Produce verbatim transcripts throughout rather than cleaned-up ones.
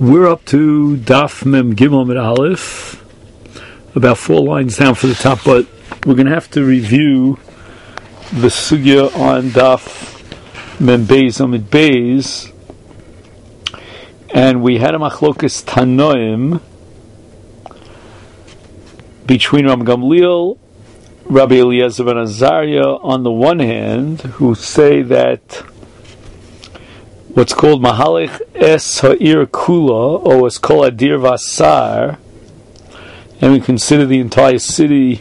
We're up to Daf Mem Gimel Mit Aleph, about four lines down for the top, but we're going to have to review the sugya on Daf Mem Beis Amid Beis, and we had a machlokas Tanoim between Rabbi Gamliel, Rabbi Eliezer ben Azariah on the one hand, who say that what's called Mahalech Es Ha'ir Kula, or what's called Adir Vasar, and we consider the entire city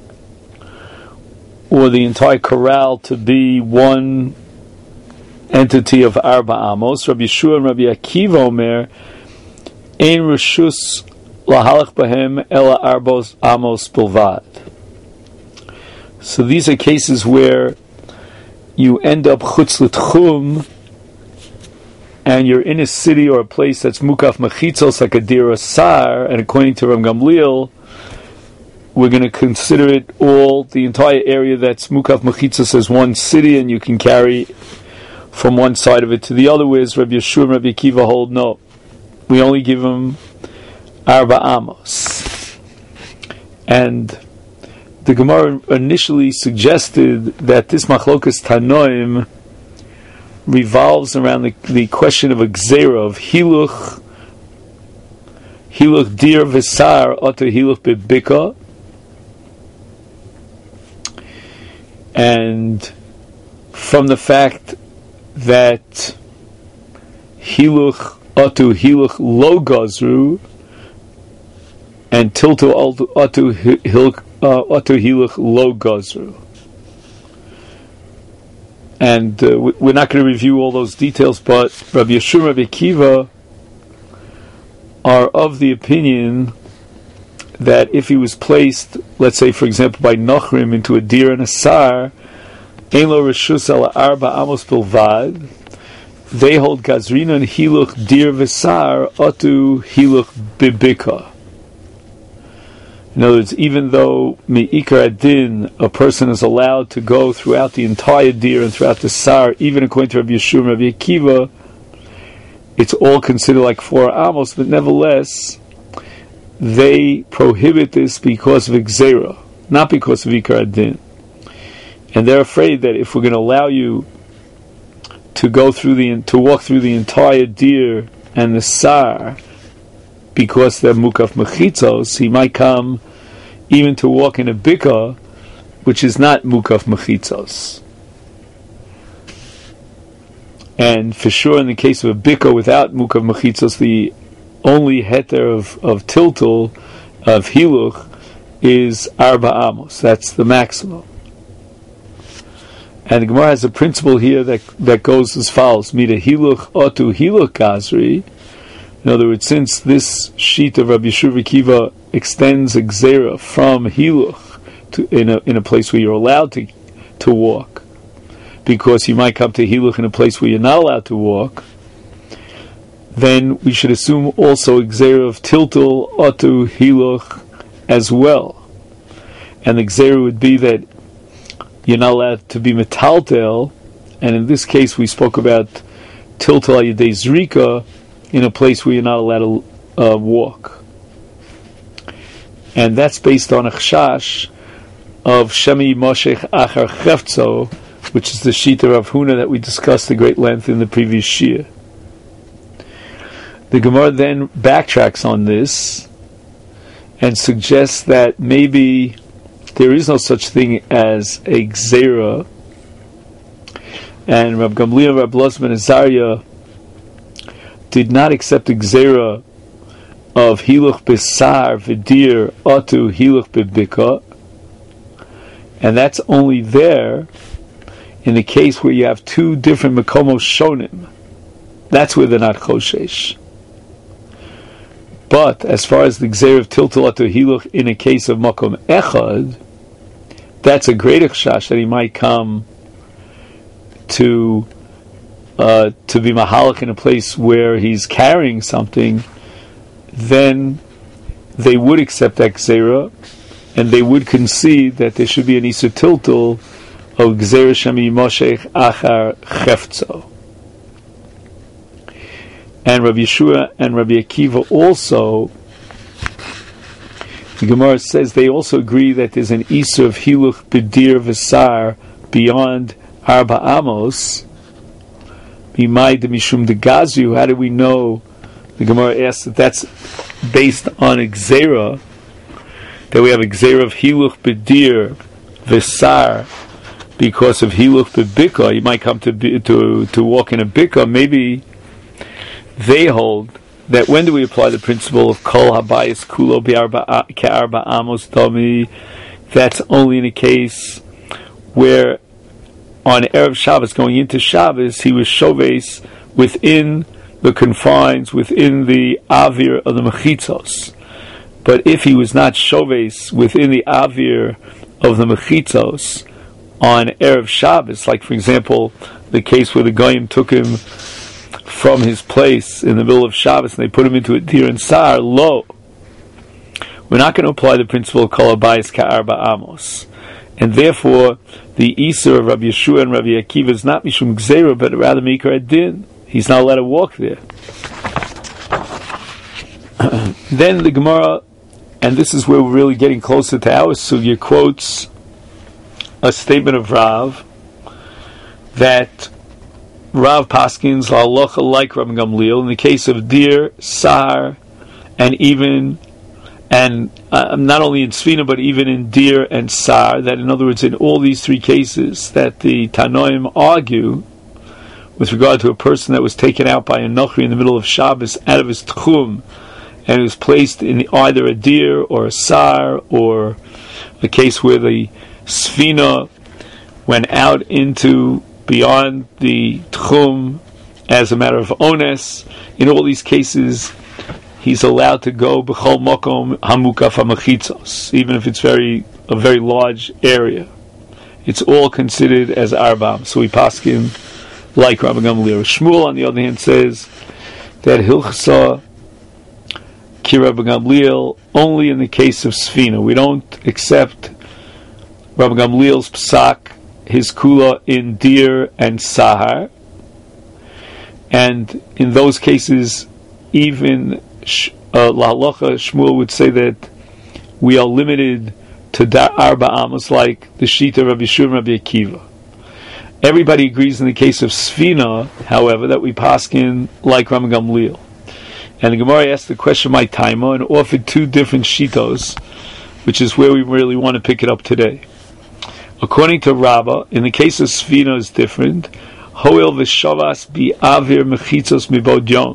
or the entire corral to be one entity of Arba Amos. Rabbi Yeshua and Rabbi Akiva Omer, Ein Rishus Lahalach Bahem Ela Arbos Amos Bilvad. So these are cases where you end up Chutz L'Tchum, and you're in a city or a place that's mukaf mechitzos, like a dir asar, and according to Ram Gamliel, we're going to consider it all, the entire area that's mukaf mechitzos, as one city, and you can carry from one side of it to the other. Whereas Rabbi Yeshua and Rabbi Akiva hold, no, we only give them arba amos. And the Gemara initially suggested that this machlokas tanoim revolves around the, the question of a gzera, of hiluch, hiluch dir v'sar, oto hiluch bebika, and from the fact that hiluch oto hiluch lo gazru, and tilto oto hiluch oto hiluch lo gazru. And uh, we're not going to review all those details, but Rabbi Yeshua and Rabbi Akiva are of the opinion that if he was placed, let's say, for example, by Nochrim into a dir and a sar, ein lo reshus ala arba amos bilvad, they hold gazrina and hiluch dir v'sar otu hiluch bibika. In other words, even though mi'ikar adin, a person is allowed to go throughout the entire dir and throughout the sar, even according to Rabbi Yeshua and Rabbi Akiva, it's all considered like four amos, but nevertheless, they prohibit this because of gzera, not because of ikar adin. And they're afraid that if we're going to allow you to go through the, to walk through the entire dir and the sar, because they're mukaf mechitzos, he might come even to walk in a bika, which is not mukaf mechitzos. And for sure, in the case of a bika without mukaf mechitzos, the only heter of, of tiltul, of hiluch, is arba amos. That's the maximum. And the Gemara has a principle here that, that goes as follows: Mida hiluch otu hiluch gazri. In other words, since this sheet of Rabbi Yeshua Akiva extends a gzera from hiluch to in a in a place where you're allowed to to walk, because you might come to hiluch in a place where you're not allowed to walk, then we should assume also a gzera of tiltul otu hiluch as well. And the gzera would be that you're not allowed to be metaltel, and in this case we spoke about tiltul al yedei zrika, in a place where you're not allowed to uh, walk. And that's based on a chashash of Shemi Moshech Achar Chefzo, which is the Shita of Huna that we discussed at great length in the previous Shia. The Gemara then backtracks on this and suggests that maybe there is no such thing as a Gzera, and Rab Gamliel and Rab Eliezer ben Azariah did not accept the gzera of hiluch besar v'dir otu hiluch bebika, and that's only there in the case where you have two different makomos shonim. That's where they're not choshesh. But as far as the gzera of tiltul otu hiluch in a case of makom echad, that's a greater chashash that he might come to Uh, to be mahalach in a place where he's carrying something, then they would accept that gzera, and they would concede that there should be an isa tiltul of gzera shemi moshech achar chefzo. and Rabbi Yeshua and Rabbi Akiva also, the Gemara says they also agree that there's an Isur of Hiluch B'dir V'sar beyond Arba Amos. B'mai de Mishum de Gazu, how do we know? The Gemara asks that that's based on Gzeira, that we have a Gzeira of Hiluch B'dir V'sar because of Hiluch B'bika. You might come to to to walk in a Bika. Maybe they hold that when do we apply the principle of Kol Habayis Kulo Ke'arba Amos Dami? That's only in a case where on Erev Shabbos, going into Shabbos, he was Shoves within the confines, within the Avir of the Mechitzos. But if he was not Shoves within the Avir of the Mechitzos on Erev Shabbos, like for example, the case where the Goyim took him from his place in the middle of Shabbos and they put him into a Dir and Sar, lo, we're not going to apply the principle of Kol Habayis Ka'arba Amos. And therefore, the Isur of Rabbi Yeshua and Rabbi Akiva is not Mishum Gzeira, but rather Mikra Adin. He's not allowed to walk there. Then the Gemara, and this is where we're really getting closer to our sugya, quotes a statement of Rav that Rav Paskins la'alocha like Rabbi Gamliel in the case of Dir, Sar, and even and uh, not only in Sfina but even in Dir and Sar, that in other words in all these three cases that the Tanoim argue with regard to a person that was taken out by a Nochri in the middle of Shabbos out of his Tchum and was placed in either a Dir or a Sar, or a case where the Sfina went out into beyond the Tchum as a matter of ones. In all these cases, he's allowed to go b'chol makom hamukaf hamachitzos, even if it's very a very large area. It's all considered as arbam. So we paskin like Rabbi Gamliel. Shmuel, on the other hand, says that hilchasa ki Rabbi Gamliel only in the case of Sfina. We don't accept Rabbi Gamliel's psak, his kula in Dir and Sahar, and in those cases, even uh, Lahalacha Shmuel would say that we are limited to da- Arba Amos, like the Shita of Rabbi Yeshua and Rabbi Akiva. Everybody agrees in the case of Sfina, however, that we paskin like Rabbi Gamliel. And the Gemara asked the question my taima and offered two different shitos, which is where we really want to pick it up today. According to Rabbah, in the case of Sfina is different. Hoel v'shavas bi avir mechitzos mibod yom.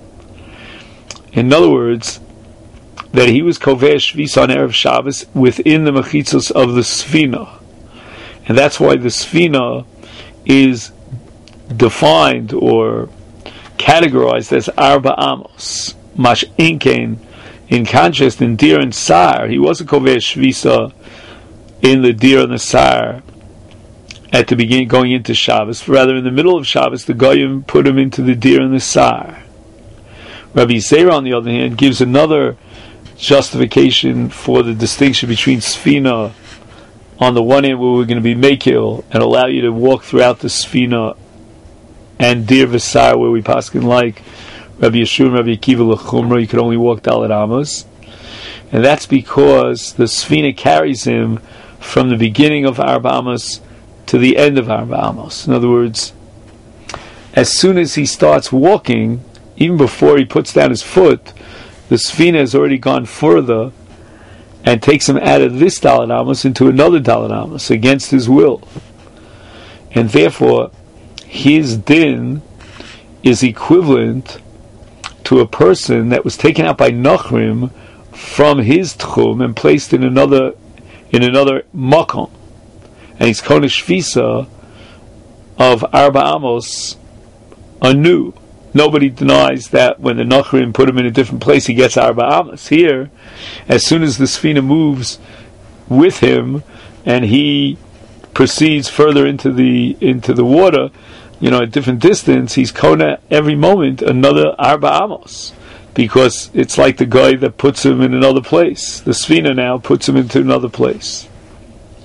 In other words, that he was koveh shvis on Erev Shabbos within the mechitzos of the Sfina. And that's why the Sfina is defined or categorized as Arba Amos. Mash Inkein, in contrast, in Dir and Sar, he wasn't koveh shvisa in the Dir and the Sar at the beginning, going into Shabbos. Rather, in the middle of Shabbos, the Goyim put him into the Dir and the Sar. Rabbi Zera, on the other hand, gives another justification for the distinction between Sfina on the one hand, where we're going to be Mekil and allow you to walk throughout the Sfina, and Dir V'sar, where we paskin like Rabbi Yeshua and Rabbi Akiva L'chumra, you could only walk Dalet Amos. And that's because the Sfina carries him from the beginning of Arba Amos to the end of Arba Amos. In other words, as soon as he starts walking, even before he puts down his foot, the Sfina has already gone further and takes him out of this Dalet Amos into another Dalet Amos against his will. And therefore, his din is equivalent to a person that was taken out by Nachrim from his Tchum and placed in another in another Makom. And he's Konesh Shvisa of Arba Amos anew. Nobody denies that when the Nachrim put him in a different place, he gets Arba Amos. Here, as soon as the Sfina moves with him and he proceeds further into the into the water, you know, at different distance, he's Kona every moment another Arba Amos, because it's like the guy that puts him in another place. The Sfina now puts him into another place.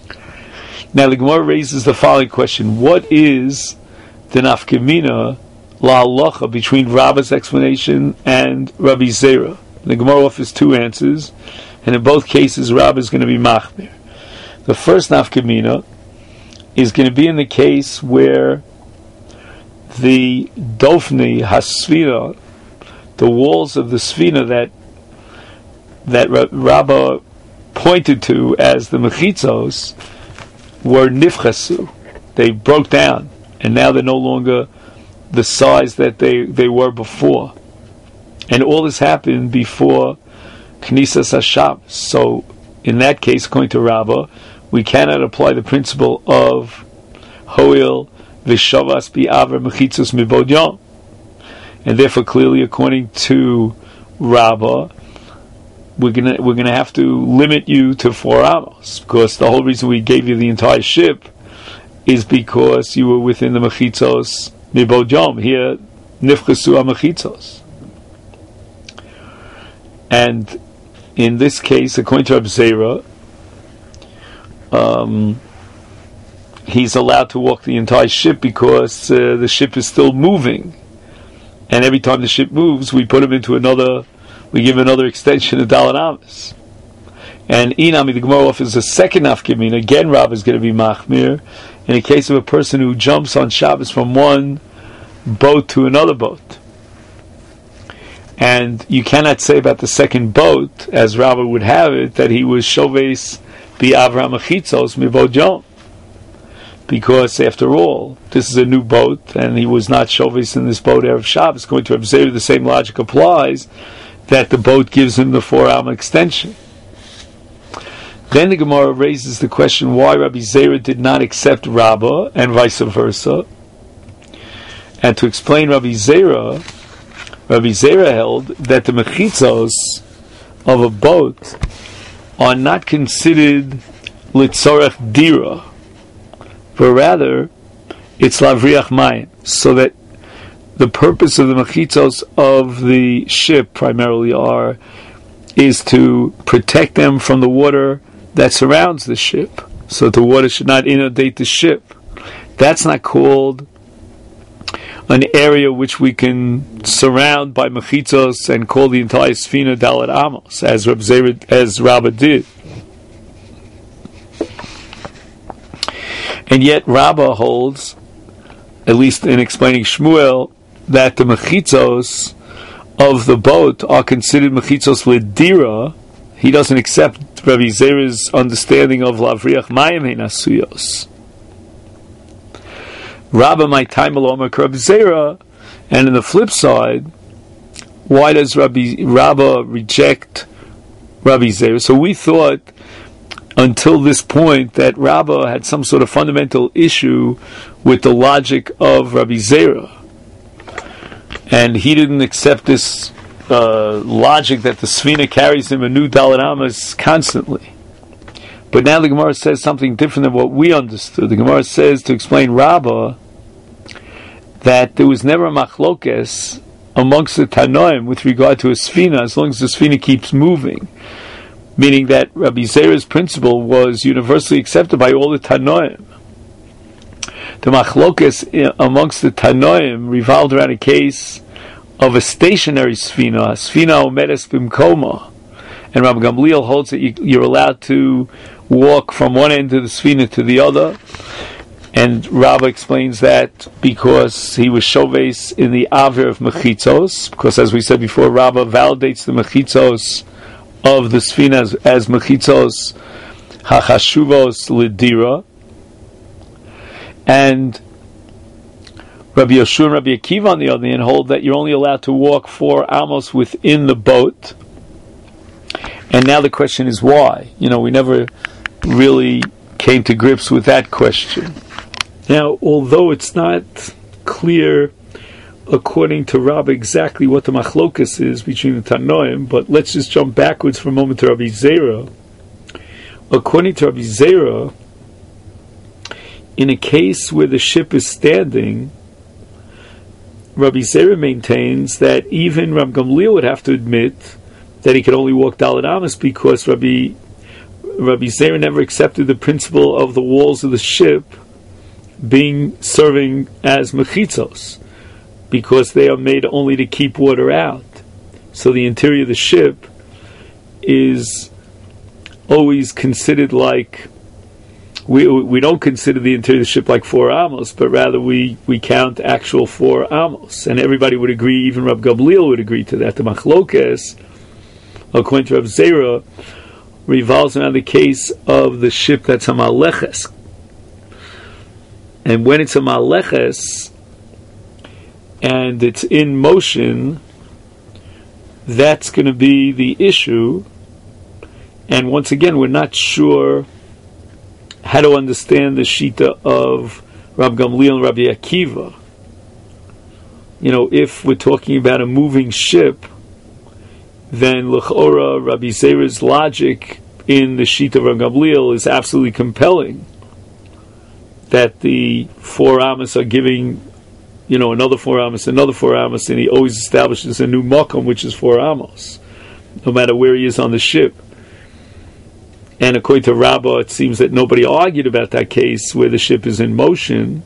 Now the Gemara raises the following question: what is the nafkamina la halacha between Rabba's explanation and Rabbi Zera. The Gemara offers two answers, and in both cases Rabba is going to be machmir. The first nafkamina is going to be in the case where the dofni hasfina, the walls of the sfina that that Rabba pointed to as the mechitzos, were nifchasu. They broke down, and now they're no longer the size that they, they were before. And all this happened before Knisas HaShabbos. So, in that case, according to Rabbah, we cannot apply the principle of Hoil Vishavas Bi'aver Mechitzos Mibod Yom. And therefore, clearly, according to Rabbah, we're gonna we're gonna have to limit you to four amos, because the whole reason we gave you the entire ship is because you were within the mechitzos mibod yom. Here, nifchasu ha-mechitzos. And in this case, according to Reb Zera, um, he's allowed to walk the entire ship because uh, the ship is still moving, and every time the ship moves, we put him into another. We give another extension of Dalet Amos. And Inami, the Gemara offers a second nafkamin. Again, Rav is going to be machmir in a case of a person who jumps on Shabbos from one boat to another boat. And you cannot say about the second boat, as Rav would have it, that he was shoves bi Avraham Achitzos mibod yom. Because, after all, this is a new boat, and he was not shoves in this boat erev Shabbos. Going to observe the same logic applies, that the boat gives him the four-arm extension. Then the Gemara raises the question why Rabbi Zera did not accept Rabbah, and vice versa. And to explain Rabbi Zera, Rabbi Zera held that the mechitzos of a boat are not considered litzorech dira, but rather it's lavriach mayim, so that the purpose of the mechitzos of the ship primarily are is to protect them from the water that surrounds the ship, so that the water should not inundate the ship. That's not called an area which we can surround by mechitzos and call the entire sfina Dalet Amos, as Reb Zera, as Rabbah did. And yet Rabbah holds, at least in explaining Shmuel, that the mechitzos of the boat are considered mechitzos lidira. He doesn't accept Rabbi Zera's understanding of lavriach mayim hein asuyos. Rabba my time alone Rabbi Zera, and in the flip side, why does Rabbi Rabba reject Rabbi Zera? So we thought until this point that Rabba had some sort of fundamental issue with the logic of Rabbi Zera, and he didn't accept this uh, logic that the Sfina carries him a new Dalet Amos constantly. But now the Gemara says something different than what we understood. The Gemara says, to explain Rabbah, that there was never a machlokes amongst the Tanoim with regard to a Sfina, as long as the Sfina keeps moving. Meaning that Rabbi Zera's principle was universally accepted by all the Tanoim. The machlokes amongst the Tanoim revolved around a case of a stationary Sfina, Sfina omedes bimkoma. And Rabbi Gamliel holds that you, you're allowed to walk from one end of the Sfina to the other. And Rabbi explains that because he was shoves in the Aver of Mechitzos, because as we said before, Rabbi validates the Mechitzos of the Sfina as, as Mechitzos HaChashuvos Lidira. And Rabbi Yeshua and Rabbi Akiva, on the other hand, hold that you're only allowed to walk four amos within the boat. And now the question is why? You know, we never really came to grips with that question. Now, although it's not clear according to Rabbi exactly what the machlokas is between the Tanoim, but let's just jump backwards for a moment to Rabbi Zera. According to Rabbi Zera, in a case where the ship is standing, Rabbi Zera maintains that even Rabbi Gamliel would have to admit that he could only walk Dalet Amos because Rabbi Rabbi Zera never accepted the principle of the walls of the ship being serving as mechitzos. because they are made only to keep water out. So the interior of the ship is always considered like, we we don't consider the interior of the ship like four amos, but rather we, we count actual four amos. And everybody would agree, even Rab Gamliel would agree to that. The machlokes, according to Rab Zera, revolves around the case of the ship that's a maleches. And when it's a maleches and it's in motion, that's going to be the issue. And once again, we're not sure how to understand the shita of Rab Gamliel and Rabbi Akiva. You know, if we're talking about a moving ship, then l'chora Rabbi Zera's logic in the shita of Rab Gamliel is absolutely compelling. That the four amos are giving, you know, another four amos, another four amos, and he always establishes a new makom, which is four amos, no matter where he is on the ship. And according to Rabbah, it seems that nobody argued about that case where the ship is in motion,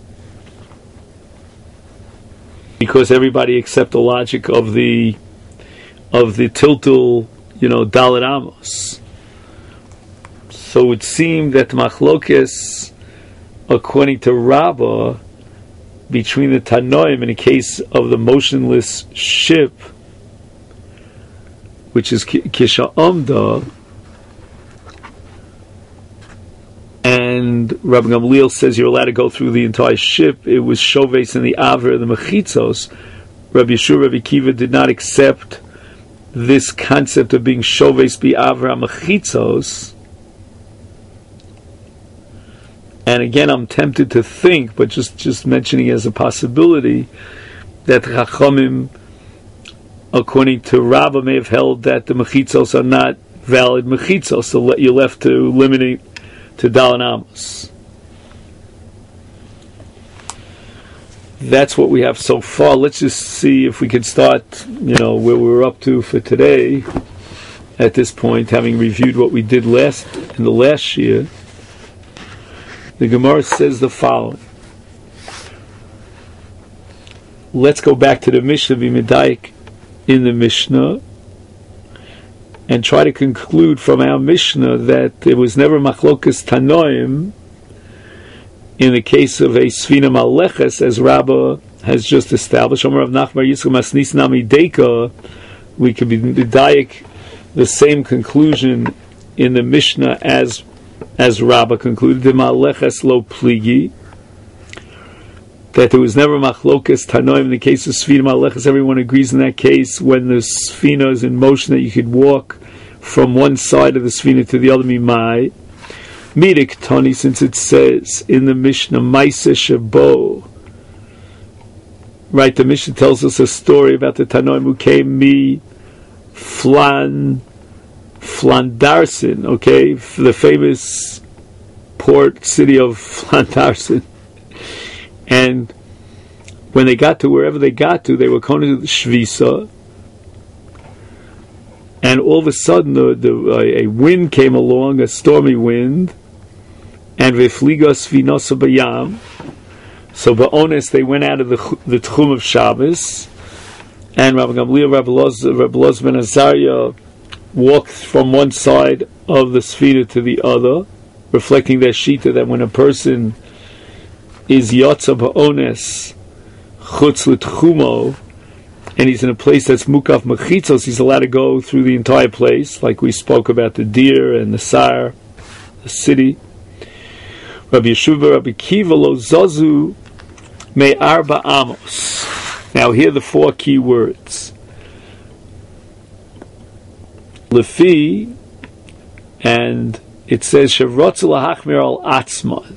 because everybody accept the logic of the of the tiltul, you know, Dalet Amos. So it seemed that Machlokes, according to Rabbah, between the Tanoim in the case of the motionless ship, which is Kisha Omda, and Rabbi Gamliel says you're allowed to go through the entire ship, it was Shoves and the Aver and the Mechitzos. Rabbi Yeshua, Rabbi Kiva did not accept this concept of being Shoves bi Aver Mechitzos. And again, I'm tempted to think, but just, just mentioning as a possibility, that Chachamim, according to Rabbah, may have held that the Mechitzos are not valid Mechitzos, so you're left to limiting to Dalet Amos. That's what we have so far. Let's just see if we can start, you know, where we're up to for today. At this point, having reviewed what we did last in the last year, the Gemara says the following. Let's go back to the Mishnah V'Medaik in the Mishnah and try to conclude from our Mishnah that there was never Machlokas Tanoim in the case of a Sfina Maleches, as Rabbah has just established. Omer Rav Nachman Yisrael Masnis Nami Deika. We could be Medaik the same conclusion in the Mishnah as as Rabbah concluded, the Maleches lo pligi, that there was never Machlokas Tanoim in the case of Sfina Maleches. Everyone agrees in that case when the Sfina is in motion that you could walk from one side of the Sfina to the other. Mimai Midik Tani, since it says in the Mishnah Maise Shabo, right? The Mishnah tells us a story about the Tanoim who came me Flan Flandarsen, okay, the famous port city of Flandarsen. And when they got to wherever they got to, they were going to the Shvisa, and all of a sudden the, the, uh, a wind came along, a stormy wind, and Vefliga Svinasa Bayam. So Ba'ones, they went out of the, the Tchum of Shabbos, and Rabbi Gamliel, Rabbi Loz, Rabbi Loz ben Azariah walked from one side of the Sfina to the other, reflecting their shita that when a person is Yotza Ba'ones Chutz L'Tchumo, and he's in a place that's Mukaf Mechitzos, he's allowed to go through the entire place, like we spoke about the deer and the Sar, the city. Rabbi Yeshua, Rabbi Kiva Lo Zazu Me Arba Amos. Now here are the four key words. Lefi, and it says Shavrotz Lahachmir Al Atzman.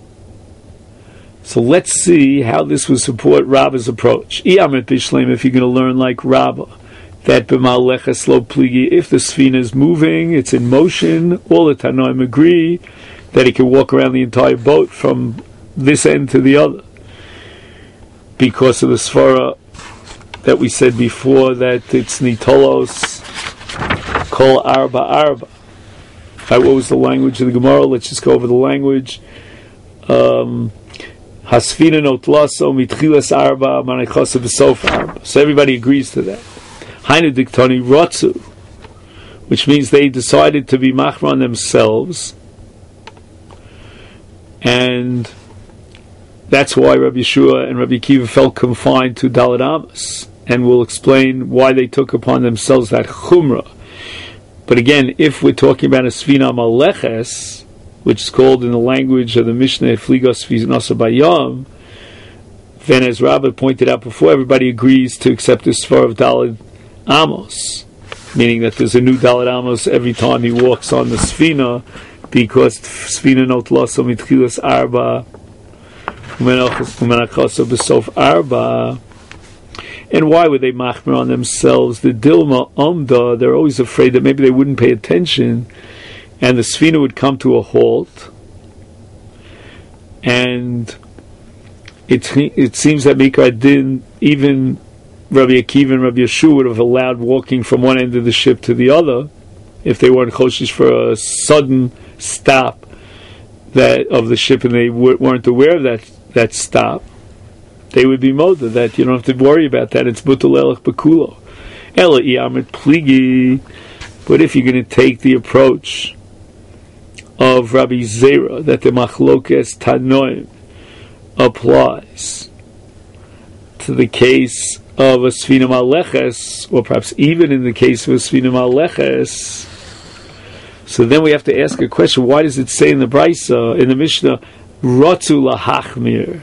So let's see how this would support Rabbah's approach. Iyamit Bishleim, if you're going to learn like Rabbah, that b'maleches lo pligi, if the Sfina is moving, it's in motion, all the Tanoim agree that he can walk around the entire boat from this end to the other, because of the Svara that we said before, that it's Nitolos Kol Arba Arba. Right, what was the language of the Gemara? Let's just go over the language. Um, Hasfina notlaso mitchilas arba manichasa b'sof arba. So everybody agrees to that. Hainu diktoni rotzu, which means they decided to be machman themselves, and that's why Rabbi Yeshua and Rabbi Akiva felt confined to Daled Amos, and we'll explain why they took upon themselves that chumrah. But again, if we're talking about a Sfina Maleches, which is called in the language of the Mishnah Fligos Sfinasa Bayam, then as Rabbi pointed out before, everybody agrees to accept the Svar of Daled Amos, meaning that there's a new Daled Amos every time he walks on the Sfina, because Sfina Notlaso Mitchilas Arba Umenachasa B'sof Arba. And why would they machmer on themselves? The Dilma Omda, they're always afraid that maybe they wouldn't pay attention and the Sfina would come to a halt. And it, it seems that Mikra Din, even Rabbi Akiva and Rabbi Yeshua would have allowed walking from one end of the ship to the other if they weren't choshish for a sudden stop that of the ship and they w- weren't aware of that, that stop. They would be moda that you don't have to worry about that. It's butul elach bekulo. Ela iyamet pligi. But if you're going to take the approach of Rabbi Zera that the machlokes tanoim applies to the case of a Sfina Maleches, or perhaps even in the case of a Sfina Maleches, so then we have to ask a question: why does it say in the Brisa, in the Mishnah, Ratzu lahachmir,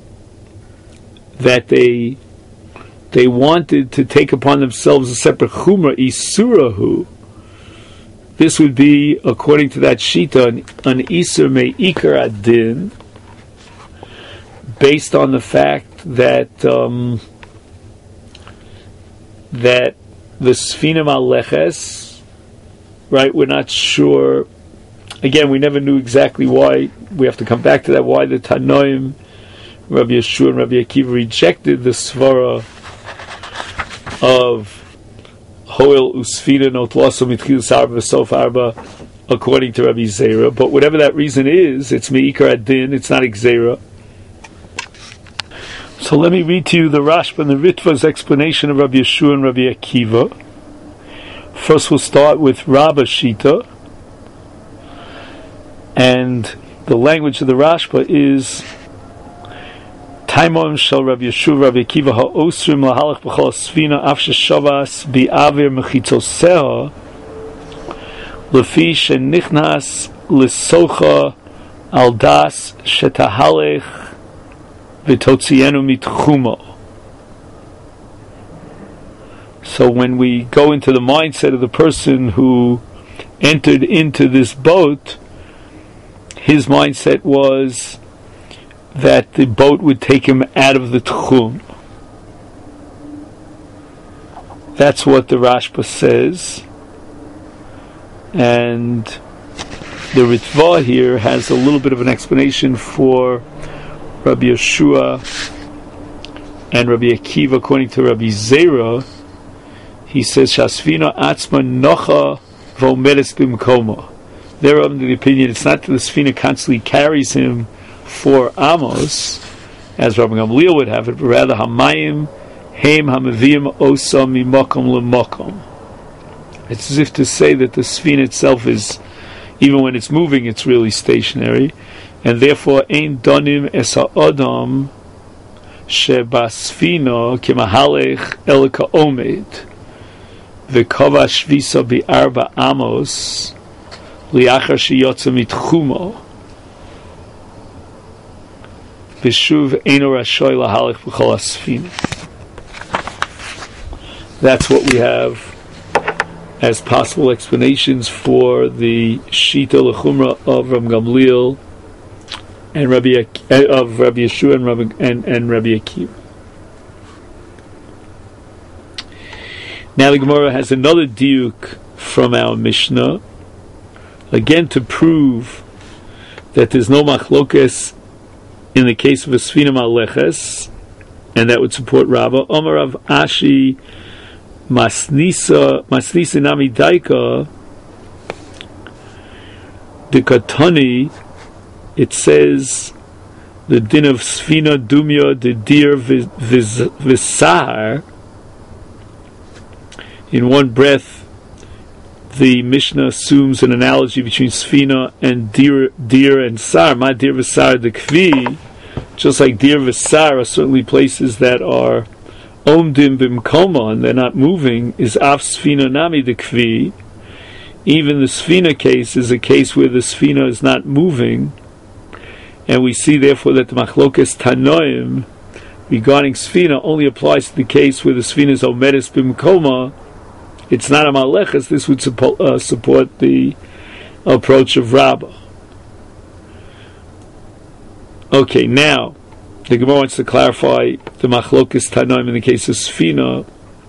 that they they wanted to take upon themselves a separate chumrah, isurahu? This would be, according to that shita, an, an isur me'ikar adin, based on the fact that um, that the Sfina Maleches, right? We're not sure. Again, we never knew exactly why. We have to come back to that. Why the Tanoim, Rabbi Yeshua and Rabbi Akiva, rejected the svara of Hoel Usfina Notlaso Mitchilas Arba V'sof Arba, according to Rabbi Zera. But whatever that reason is, it's Me'ikar Adin, it's not Gzeira. So let me read to you the Rashba and the Ritva's explanation of Rabbi Yeshua and Rabbi Akiva. First we'll start with Rabba Shita. And the language of the Rashba is Taimon shel Rabbi Yeshua Rabbi Akiva ha'osrim lahalach b'chol sfina af sheshavas bi'avir mechitzoseh lefi shenichnas l'socha al das shetahalech v'totzienu mitchumo. So when we go into the mindset of the person who entered into this boat, his mindset was that the boat would take him out of the tchum. That's what the Rashba says. And the Ritva here has a little bit of an explanation for Rabbi Yeshua and Rabbi Akiva. According to Rabbi Zera, he says, Shasfina atzma nocha v'omedes b'mkoma. They're under the opinion it's not that the Sfina constantly carries him for Amos, as Rabbi Gamliel would have it, but rather Hamayim Heim Hamavim Osa Mimokom Lemokom. It's as if to say that the Sfina itself is, even when it's moving, it's really stationary, and therefore Ein Donim Esa Adam Sheba Sfina Kimahalech Elika Omed V'Kova Shvisa Bi'arba Amos Liachar Shiyotza Mitchumo V'shuv Eino Rashoy Lahalech B'chol Asfina. That's what we have as possible explanations for the Shita L'chumra of Rabbi Gamliel and Rabbi Ak- of Rabbi Yeshua and Rabbi, and, and Rabbi Akiva. Now the Gemara has another diuk from our Mishnah, again to prove that there's no machlokes in the case of a Sfina Maleches, and that would support Rava. Omar Rav Ashi Masnisa Masnisa Nami Daika Dikatani. It says the din of Sfina Dumya, the Dir Visar, in one breath, the Mishnah assumes an analogy between Sfina and Dir, dir and Sar. Ma Dir Visar the Kvi, just like Dir Visar are certainly places that are Omdim Bimkoma, and they're not moving, is Af Sfina Nami the Kvi. Even the Sfina case is a case where the Sfina is not moving, and we see therefore that the Machlokes Tanoim regarding Sfina only applies to the case where the Sfina is Omedes Bimkoma. It's not a Maleches. This would suppo- uh, support the approach of Rabbah. Okay, now the Gemara wants to clarify the Machlokes Tanoim in the case of Sfina.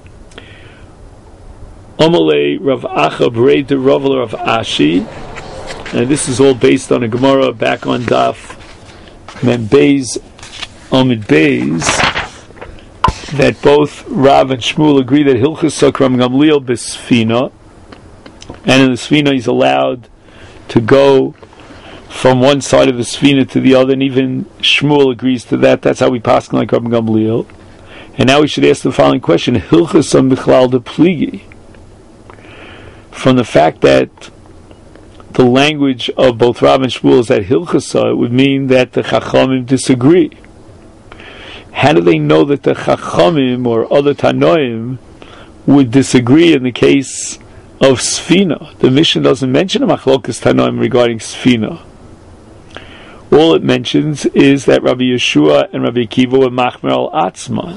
Amalei Rav Acha Brei de Rav Rav Ashi, and this is all based on a Gemara back on Daf Mem Beis Amid Beis, that both Rav and Shmuel agree that Hilchos Sakram Gamliel B'Sfina, and in the Sfina he's allowed to go from one side of the Sfina to the other, and even Shmuel agrees to that. That's how we pass like Rav Gamliel. And now we should ask the following question: Hilchos Am Bichlal de Pligi. From the fact that the language of both Rav and Shmuel is that Hilchasa, it would mean that the Chachamim disagree. How do they know that the Chachamim or other Tanoim would disagree in the case of Sfina? The Mishnah doesn't mention a Machlokas Tanoim regarding Sfina. All it mentions is that Rabbi Yeshua and Rabbi Akiva were Machmer al Atzman.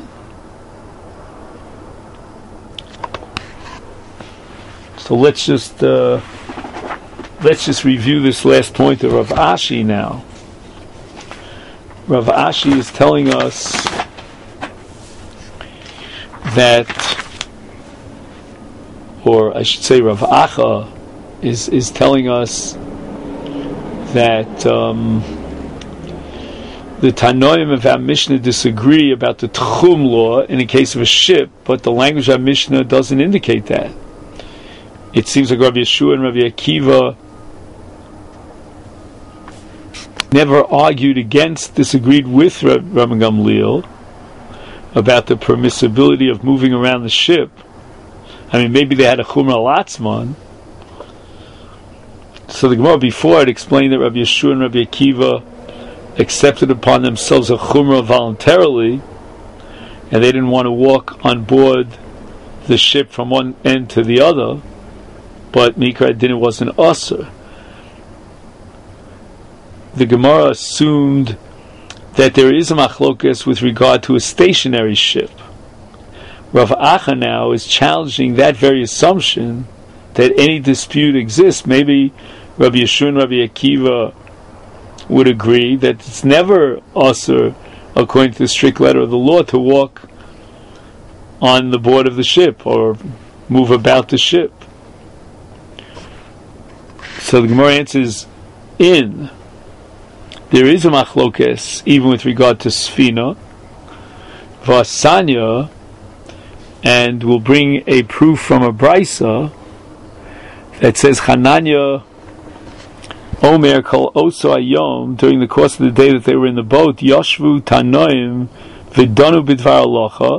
So let's just uh, let's just review this last point of Rav Ashi now. Rav Ashi is telling us that, or I should say, Rav Acha is is telling us that um, the Tanoim of our Mishnah disagree about the Tchum law in the case of a ship, but the language of our Mishnah doesn't indicate that. It seems like Rabbi Yeshua and Rabbi Akiva never argued against, disagreed with Rabbi Gamliel about the permissibility of moving around the ship. I mean, maybe they had a Chumra Latzman. So the Gemara before had explained that Rabbi Yeshua and Rabbi Akiva accepted upon themselves a Chumra voluntarily, and they didn't want to walk on board the ship from one end to the other. But Mikra Din wasn't Asur. The Gemara assumed that there is a machlokas with regard to a stationary ship. Rav Acha now is challenging that very assumption that any dispute exists. Maybe Rabbi Yeshua and Rabbi Akiva would agree that it's never Asur, according to the strict letter of the law, to walk on the board of the ship or move about the ship. So the Gemara answers, in, there is a machlokes, even with regard to Sfina, Vasanya, and we'll bring a proof from a Brisa that says, Hananya, Omer kol oso ayom, during the course of the day that they were in the boat, Yoshvu Tanoim, Vidonu bidvar alocha,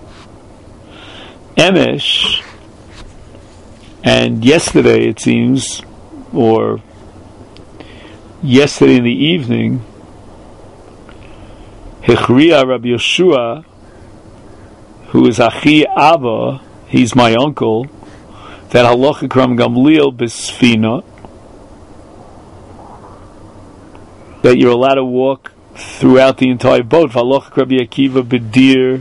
Emesh, and yesterday it seems, or yesterday in the evening, Hechriya Rabbi Yeshua, who is Achi Abba, he's my uncle, that Halacha Kram Gamliel B'Sfina, that you're allowed to walk throughout the entire boat. Halacha Rabbi Akiva B'Dir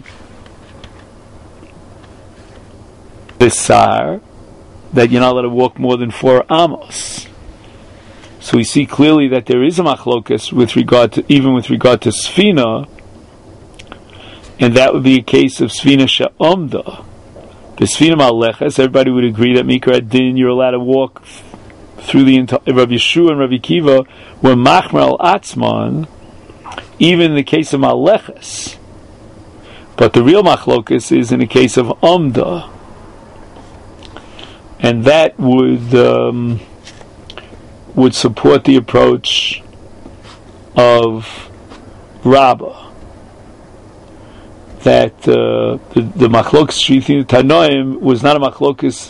B'Sar, that you're not allowed to walk more than four amos. So we see clearly that there is a machlokas with regard to, even with regard to Sfina, and that would be a case of Sfina Sha'omda. The Sfina Maleches, everybody would agree that Mikra Din, you're allowed to walk through the entire, Rabbi Yeshua and Rabbi Akiva were Machmer al Atzman, even in the case of Maleches. But the real machlokas is in the case of Omda. And that would um, would support the approach of Rabbah, that uh, the, the machlokas shvitin tanoim was not a machlokas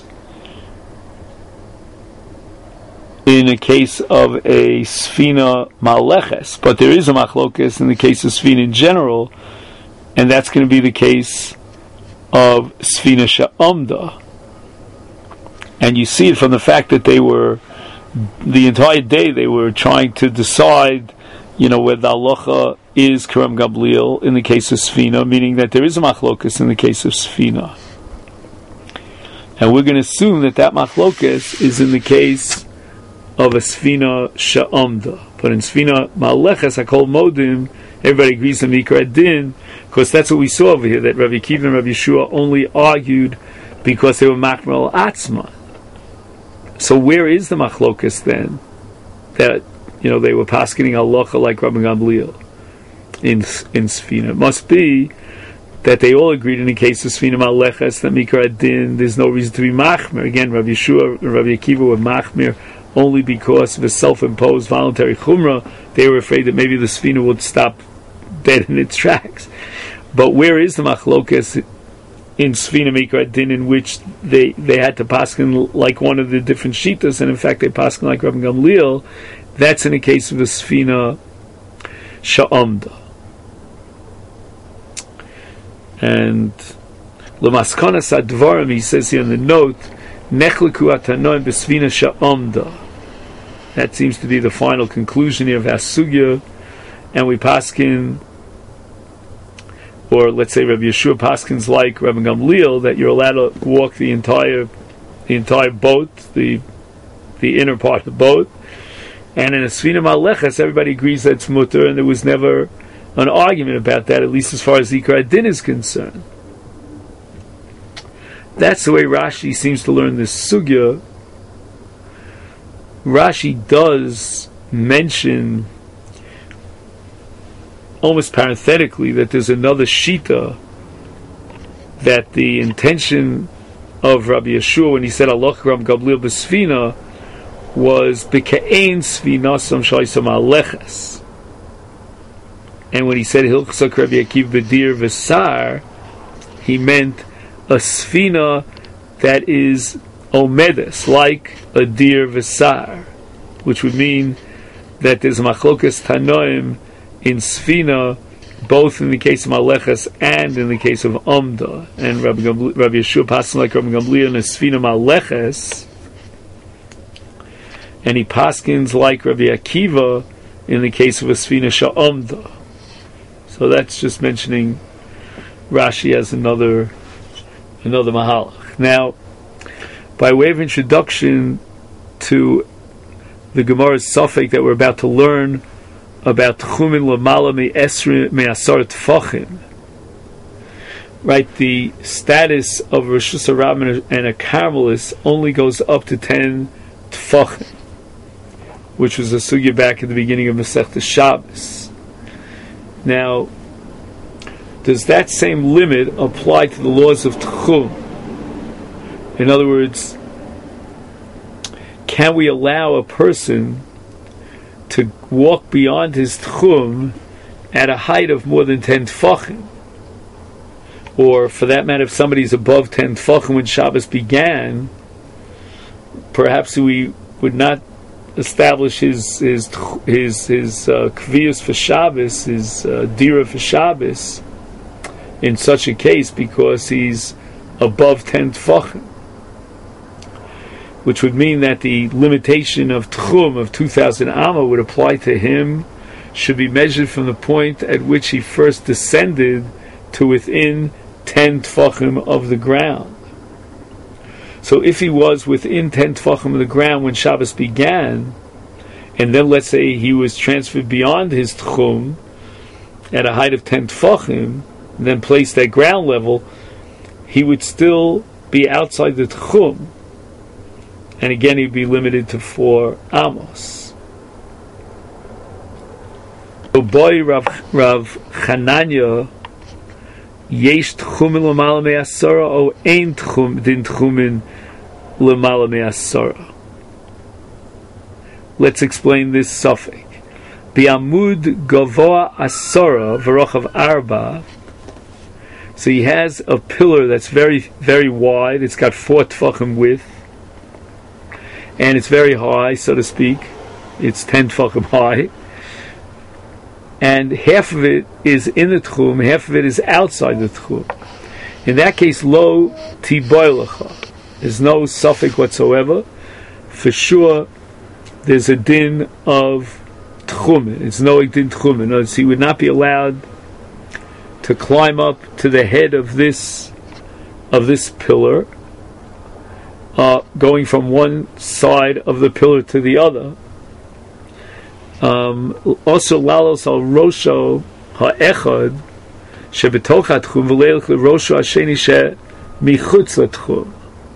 in a case of a sfina maleches, but there is a machlokas in the case of sfina in general, and that's going to be the case of sfina sha'amda. And you see it from the fact that they were, the entire day they were trying to decide, you know, whether the halacha is Kerem Gamliel in the case of Sfina, meaning that there is a machlokas in the case of Sfina. And we're going to assume that that machlokas is in the case of a Sfina Sha'amda. But in Sfina Maleches, Hakol Modim, everybody agrees on Mikra Din, because that's what we saw over here, that Rabbi Akiva and Rabbi Yeshua only argued because they were Machmer Atzma. So where is the machlokas then? That, you know, they were paskening halacha like Rabbi Gamliel in in Sfina. It must be that they all agreed in the case of Sfina Maleches that Mikra Din, there's no reason to be machmer. Again, Rabbi Yeshua and Rabbi Akiva were machmer only because of a self-imposed voluntary chumrah. They were afraid that maybe the Sfina would stop dead in its tracks. But where is the machlokas in Sfina Mikra Din, in which they, they had to pasken like one of the different shitas, and in fact they pasken like Rabbi Gamliel? That's in the case of the Sfina Sha'amda. And L'maskana Sadvarim, he says here in the note, Nechleku atanoim b'Sfina Sha'amda. That seems to be the final conclusion here of Hasugya, and we paskin, or let's say Rabbi Yeshua paskins like Rabbi Gamliel, that you're allowed to walk the entire the entire boat, the the inner part of the boat. And in a Sfina Maleches, everybody agrees that it's mutter, and there was never an argument about that, at least as far as Zikra Din is concerned. That's the way Rashi seems to learn this sugya. Rashi does mention, almost parenthetically, that there's another shita, that the intention of Rabbi Yeshua when he said Allah Ram Gabliel B'Sfina was B'Ka'ein Sfinasam Shaisam Aleches. And when he said Hilchsak Rabbi Akiv B'Dir V'Sar, he meant a Sfina that is Omedes, like a Dir V'Sar, which would mean that there's Machlokas Tanoim in Sfina, both in the case of Maleches and in the case of Amda. And Rabbi, Gambli, Rabbi Yeshua passing like Rabbi Gamliel in a Sfina Maleches, and he paskins like Rabbi Akiva in the case of a Sfina Sha'amda. So that's just mentioning Rashi as another another mahalach. Now, by way of introduction to the Gemara's Safek that we're about to learn about Tchumin Lamala Me'esri Me'asar Tfachim, right? The status of Rosh Hashanah and a Carmelist only goes up to ten Tfachim, which was a sugya back at the beginning of Masechta Shabbos. Now, does that same limit apply to the laws of Tchum? In other words, can we allow a person to walk beyond his Tchum at a height of more than ten Tfachim? Or, for that matter, if somebody's above ten Tfachim when Shabbos began, perhaps we would not establish his his his his uh, kviyus for Shabbos, his uh, dira for Shabbos, in such a case, because he's above ten tfachim, which would mean that the limitation of tchum of two thousand amma would apply to him, should be measured from the point at which he first descended to within ten tfachim of the ground. So if he was within ten tfachim of the ground when Shabbos began, and then let's say he was transferred beyond his tchum at a height of ten tfachim, and then placed at ground level, he would still be outside the tchum, and again he'd be limited to four amos. So boy Rav, Rav Chananya, yesh tchumin l'mala me'asara, o ein tchum din tchumin l'mala me'asara. Let's explain this suffix. Bi'amud gavoa asara v'rochav arba. So he has a pillar that's very, very wide. It's got four tefachim width, and it's very high, so to speak. It's ten tefachim high, and half of it is in the tchum, half of it is outside the tchum. In that case, lo tiboilecha. There's no suffix whatsoever. For sure, there's a din of tchumen. It's no din tchumen. In other words, he would not be allowed to climb up to the head of this of this pillar, uh, going from one side of the pillar to the other. Um, also, lalos al rosho ha'echad shebetoch ha'tchum v'leilch l'rosho ha'sheni she michutz l'tchum.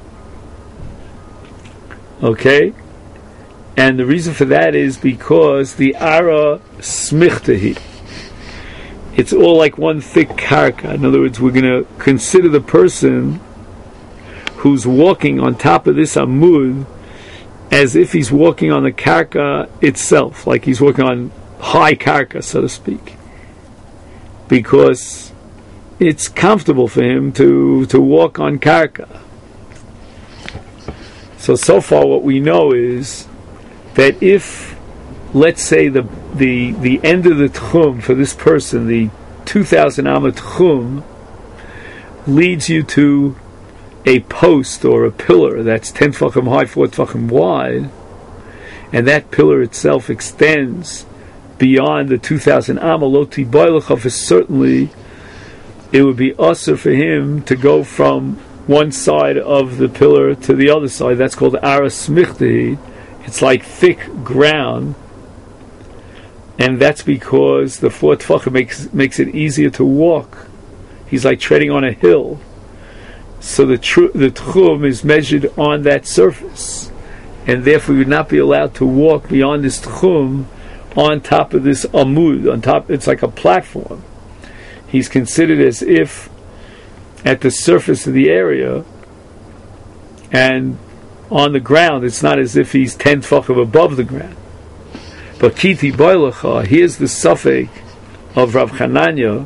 Okay, and the reason for that is because the ara smichtahi. It's all like one thick karka. In other words, we're going to consider the person who's walking on top of this amud as if he's walking on the karka itself, like he's walking on high karka, so to speak, because it's comfortable for him to, to walk on karka. So, so far what we know is that if, let's say, the the, the end of the tchum for this person, the two thousand amma tchum, leads you to a post or a pillar that's ten tefachim high, four tefachim wide, and that pillar itself extends beyond the two thousand amma, lo tiboilecha, certainly it would be usher for him to go from one side of the pillar to the other side. That's called aras smichti. It's like thick ground, and that's because the four tefachim makes makes it easier to walk. He's like treading on a hill, so the tr- the tchum is measured on that surface, and therefore you would not be allowed to walk beyond this tchum on top of this amud. On top, it's like a platform. He's considered as if at the surface of the area, and on the ground, it's not as if he's ten tefachim above the ground. But kiti boilecha, here's the suffix of Rav Chananya,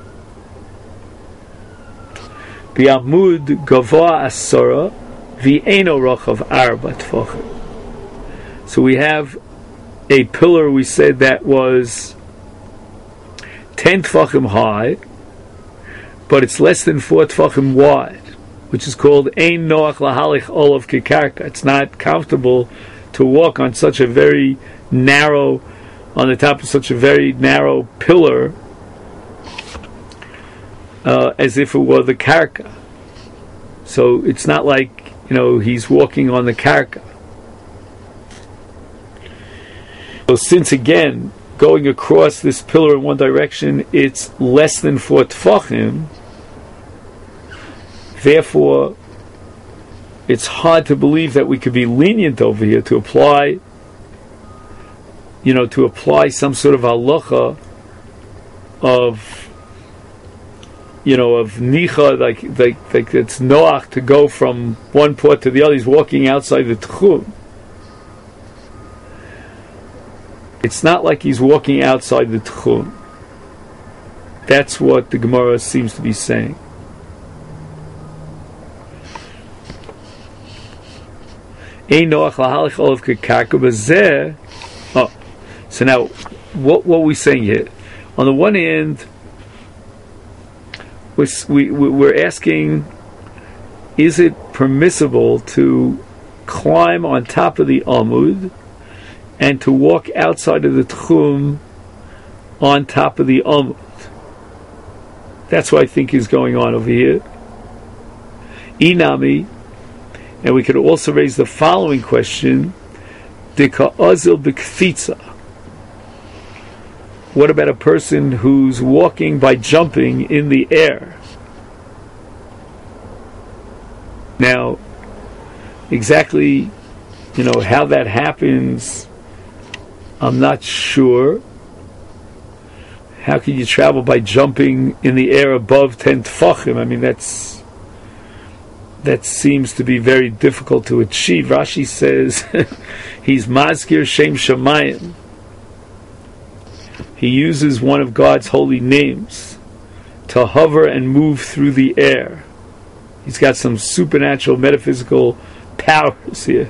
bi'amud gavoa asara v'eino rochav arba tefachim. So we have a pillar, we said, that was ten tefachim high, but it's less than four tefachim wide, which is called ein noach lahalich olav kekarka. It's not comfortable to walk on such a very narrow, on the top of such a very narrow pillar, uh, as if it were the karka. So it's not like, you know, he's walking on the karka. So since again, going across this pillar in one direction, it's less than four tefachim, therefore it's hard to believe that we could be lenient over here to apply, you know, to apply some sort of halacha of, you know, of nicha, like, like, like it's noach to go from one port to the other. He's walking outside the tchum. It's not like he's walking outside the tchum. That's what the Gemara seems to be saying. Oh, so now, what what are we saying here? On the one hand, we're, we, we're asking, is it permissible to climb on top of the amud and to walk outside of the tchum on top of the amud? That's what I think is going on over here. Inami, and we could also raise the following question: Dika azil b'kfitza. What about a person who's walking by jumping in the air? Now, exactly, you know, how that happens, I'm not sure. How can you travel by jumping in the air above ten tefachim? I mean, that's that seems to be very difficult to achieve. Rashi says he's mazkir shem shamayim. he uses one of God's holy names to hover and move through the air. He's got some supernatural metaphysical powers here,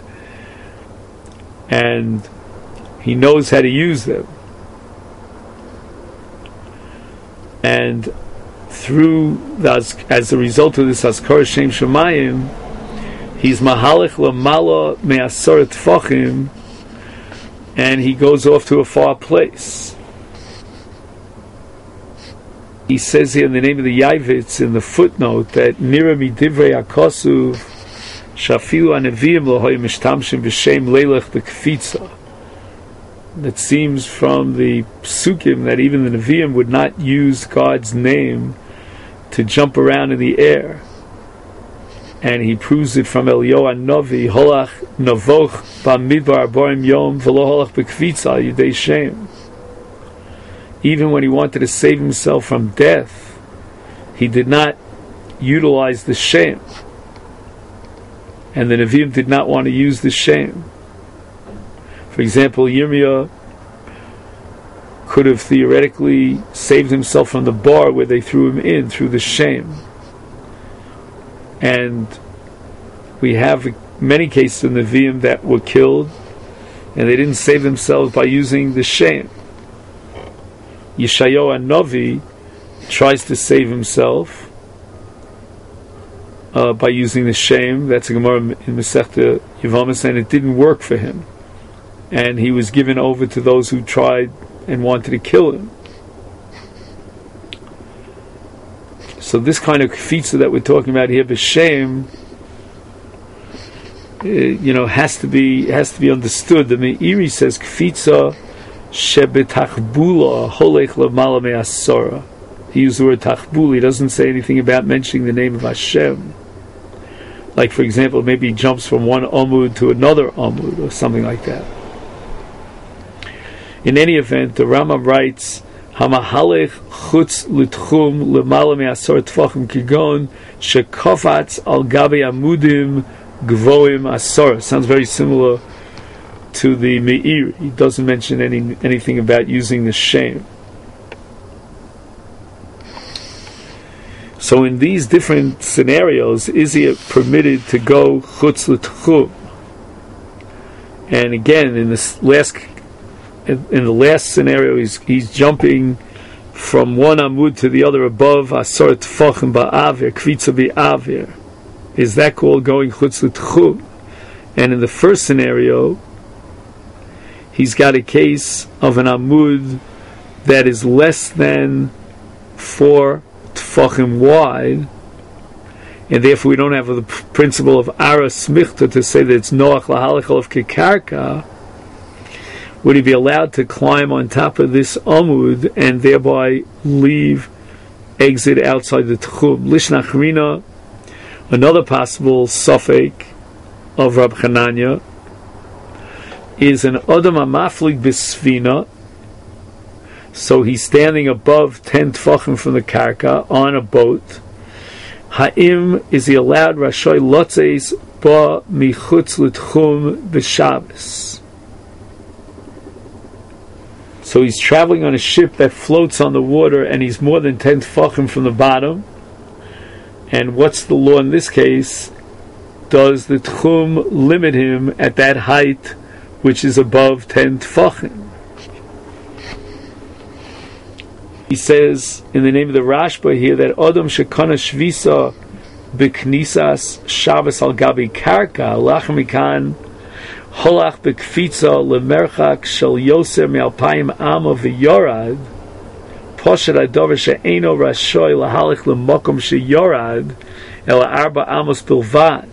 and he knows how to use them. And through the, as a result of this Hazkar Shem Shemayim, he's mahalech lamala me'asor tfachim, and he goes off to a far place. He says here in the name of the Yavitz in the footnote that Nira midivrei hakosuv shafilu anevim lohoy mishtamshim b'shem leilech b'kfitza. That seems from the psukim that even the Nevi'im would not use God's name to jump around in the air. And he proves it from Eliyahu Navi, Holach Navoch Bamidbar Borim Yom V'lo Holach B'kvitza Yidei Shem. Even when he wanted to save himself from death, he did not utilize the Shem. And the Nevi'im did not want to use the Shem. For example, Yirmiyah could have theoretically saved himself from the bar where they threw him in through the shame. And we have many cases in the Nevi'im that were killed and they didn't save themselves by using the shame. Yeshayahu Navi tries to save himself uh, by using the shame. That's a Gemara in Masechta Yevamos, and it didn't work for him. And he was given over to those who tried and wanted to kill him. So this kind of kfitza that we're talking about here, b'shem, uh, you know, has to be has to be understood. The Meiri says kfitza shebetachbula holech lamala me'asora. He used the word tachbul. He doesn't say anything about mentioning the name of Hashem. Like, for example, maybe he jumps from one amud to another amud or something like that. In any event, the Rambam writes, "Hamahalech chutz litchum lemala me'asor tfachim kigon shekofatz al gabi amudim gvoim asor." Sounds very similar to the Meir. He doesn't mention any anything about using the shame. So, in these different scenarios, is he permitted to go chutz litchum? And again, in this last. In, in the last scenario, he's, he's jumping from one amud to the other above asor tfachim ba'avir, kvitza bi'avir. Is that called going chutz l'tchum? And in the first scenario, he's got a case of an amud that is less than four tfachim wide, and therefore we don't have the principle of ara smichta to say that it's noach lahalachal of kekarka. Would he be allowed to climb on top of this amud and thereby leave, exit outside the tchum? Lishnachrina, another possible suffix of Rab Chananya, is an Adam Amaflig Bisfina. So he's standing above ten tfachim from the karka on a boat. Ha'im, is he allowed Rashoy Lotzeis Ba Michutz L'Tchum B'Shabbos? So he's traveling on a ship that floats on the water, and he's more than ten tfachim from the bottom. And what's the law in this case? Does the tchum limit him at that height, which is above ten tfachim? He says in the name of the Rashba here that Adam shekana shvisa b'knisas Shabbos al gabi karka lachem mikan holach bekfitza lemerchak shel yoser me'alpayim ama v'yorad poshet adover she'eno rashoy lahalech lemokom she'yorad ela arba amos bilvad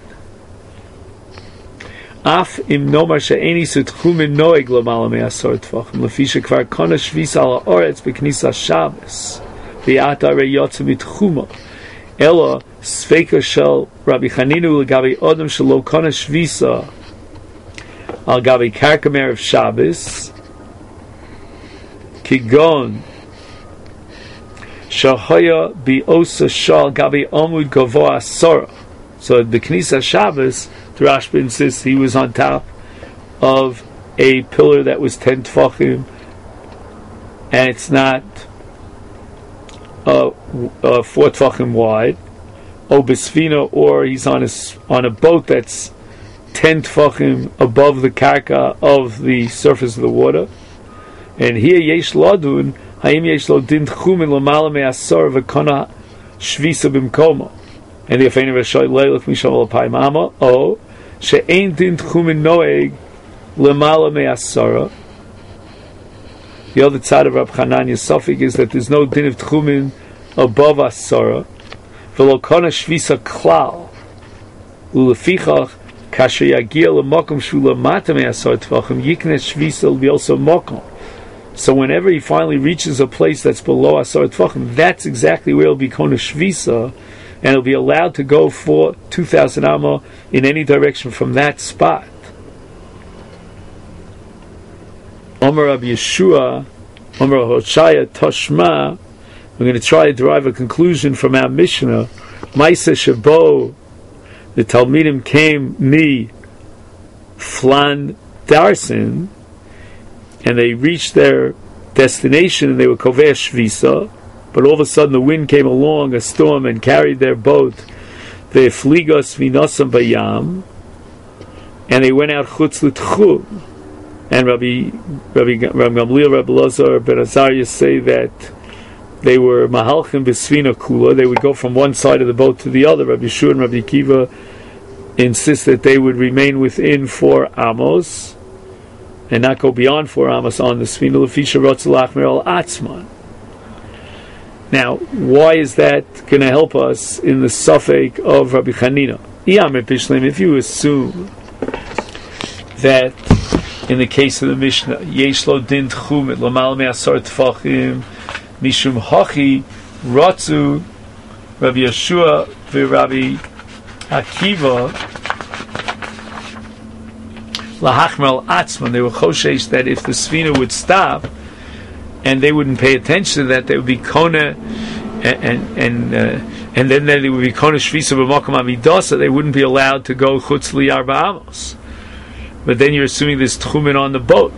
af im nomar she'eni sutchumin noeg lamala me'asor tfachim lefi shekvar kona shvisa ala oretz beknisa Shabbos v'ata re yotze mitchuma ela sveka shel Rabbi Chaninu legabi odom shelo kona shvisa al gabi karkamer of Shabbos kigon shahoya bi osa shal gabi amud gavoa asora. So the Knisa Shabbos, the Rashba insists he was on top of a pillar that was ten tfachim and it's not uh, uh, four tefachim wide, o besfina, or he's on a, on a boat that's ten tefachim above the karka of the surface of the water. And here yesh ladun, hayim yesh lo din tchumin lamala me'asor v'kona shvisa b'mkoma. And the afeinu v'shoy leilach misham l'payim ama, o she'ein din tchumin noeg lamala me'asora. The other side of Rab Chananya's suffix is that there's no din of tchumin above asora. V'lo kona shvisa klal. Ulefichach kasher yagia l'mokom shu lamata me'asor tefachim yiknes shvisa l'biyoso mokom. So whenever he finally reaches a place that's below asar tefachim, that's exactly where he'll be kona shvisa, and he'll be allowed to go for two thousand amma in any direction from that spot. Omer Rabbi Yeshua, Omer Hoshaya Toshma. We're going to try to derive a conclusion from our Mishnah. Maisa Shabo, the Talmidim came mi Flan Darsin, and they reached their destination, and they were koveh shvisa, but all of a sudden the wind came along, a storm, and carried their boat. They fligos minasam bayam, and they went out chutz l'tchum. And Rabbi Rabbi Rabbi Gamliel, Rabbi Lazar, Ben Azariah say that they were mahalchim b'sfina kula. They would go from one side of the boat to the other. Rabbi Yeshua and Rabbi Akiva insist that they would remain within four amos and not go beyond four amos on the Sfina Lefisha Rotzalachmer al Atzman. Now, why is that going to help us in the suffix of Rabbi Chanina? If you assume that in the case of the Mishnah, Yesh lo din tchumit lamal me'asar tefachim mishum hachi ratzu Rabbi Yeshua v'Rabbi Akiva lahachmer atzman. They were choshesh that if the Sfina would stop and they wouldn't pay attention to that, they would be kona, and and and, uh, and then, then they would be kona shvisa b'makom amidasa. They wouldn't be allowed to go chutz li arba amos. But then you're assuming there's tchumin on the boat.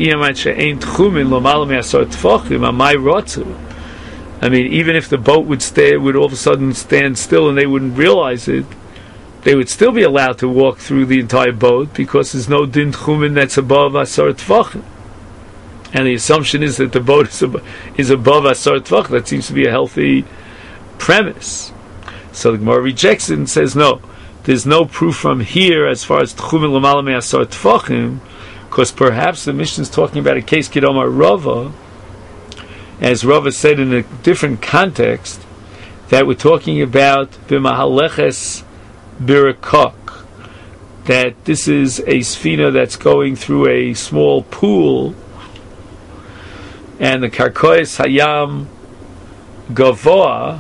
I mean, even if the boat would stay, would all of a sudden stand still, and they wouldn't realize it, they would still be allowed to walk through the entire boat because there's no din tchumin that's above asar tefachim. And the assumption is that the boat is above, is above asar tefachim. That seems to be a healthy premise. So the Gemara rejects it and says no. There's no proof from here as far as tchumin l'mala me'asar tefachim, because perhaps the Mishnah is talking about a case Kidomar Rava, as Rava said in a different context, that we're talking about b'mahaleches birakok, that this is a sfina that's going through a small pool, and the karkois hayam gavoa.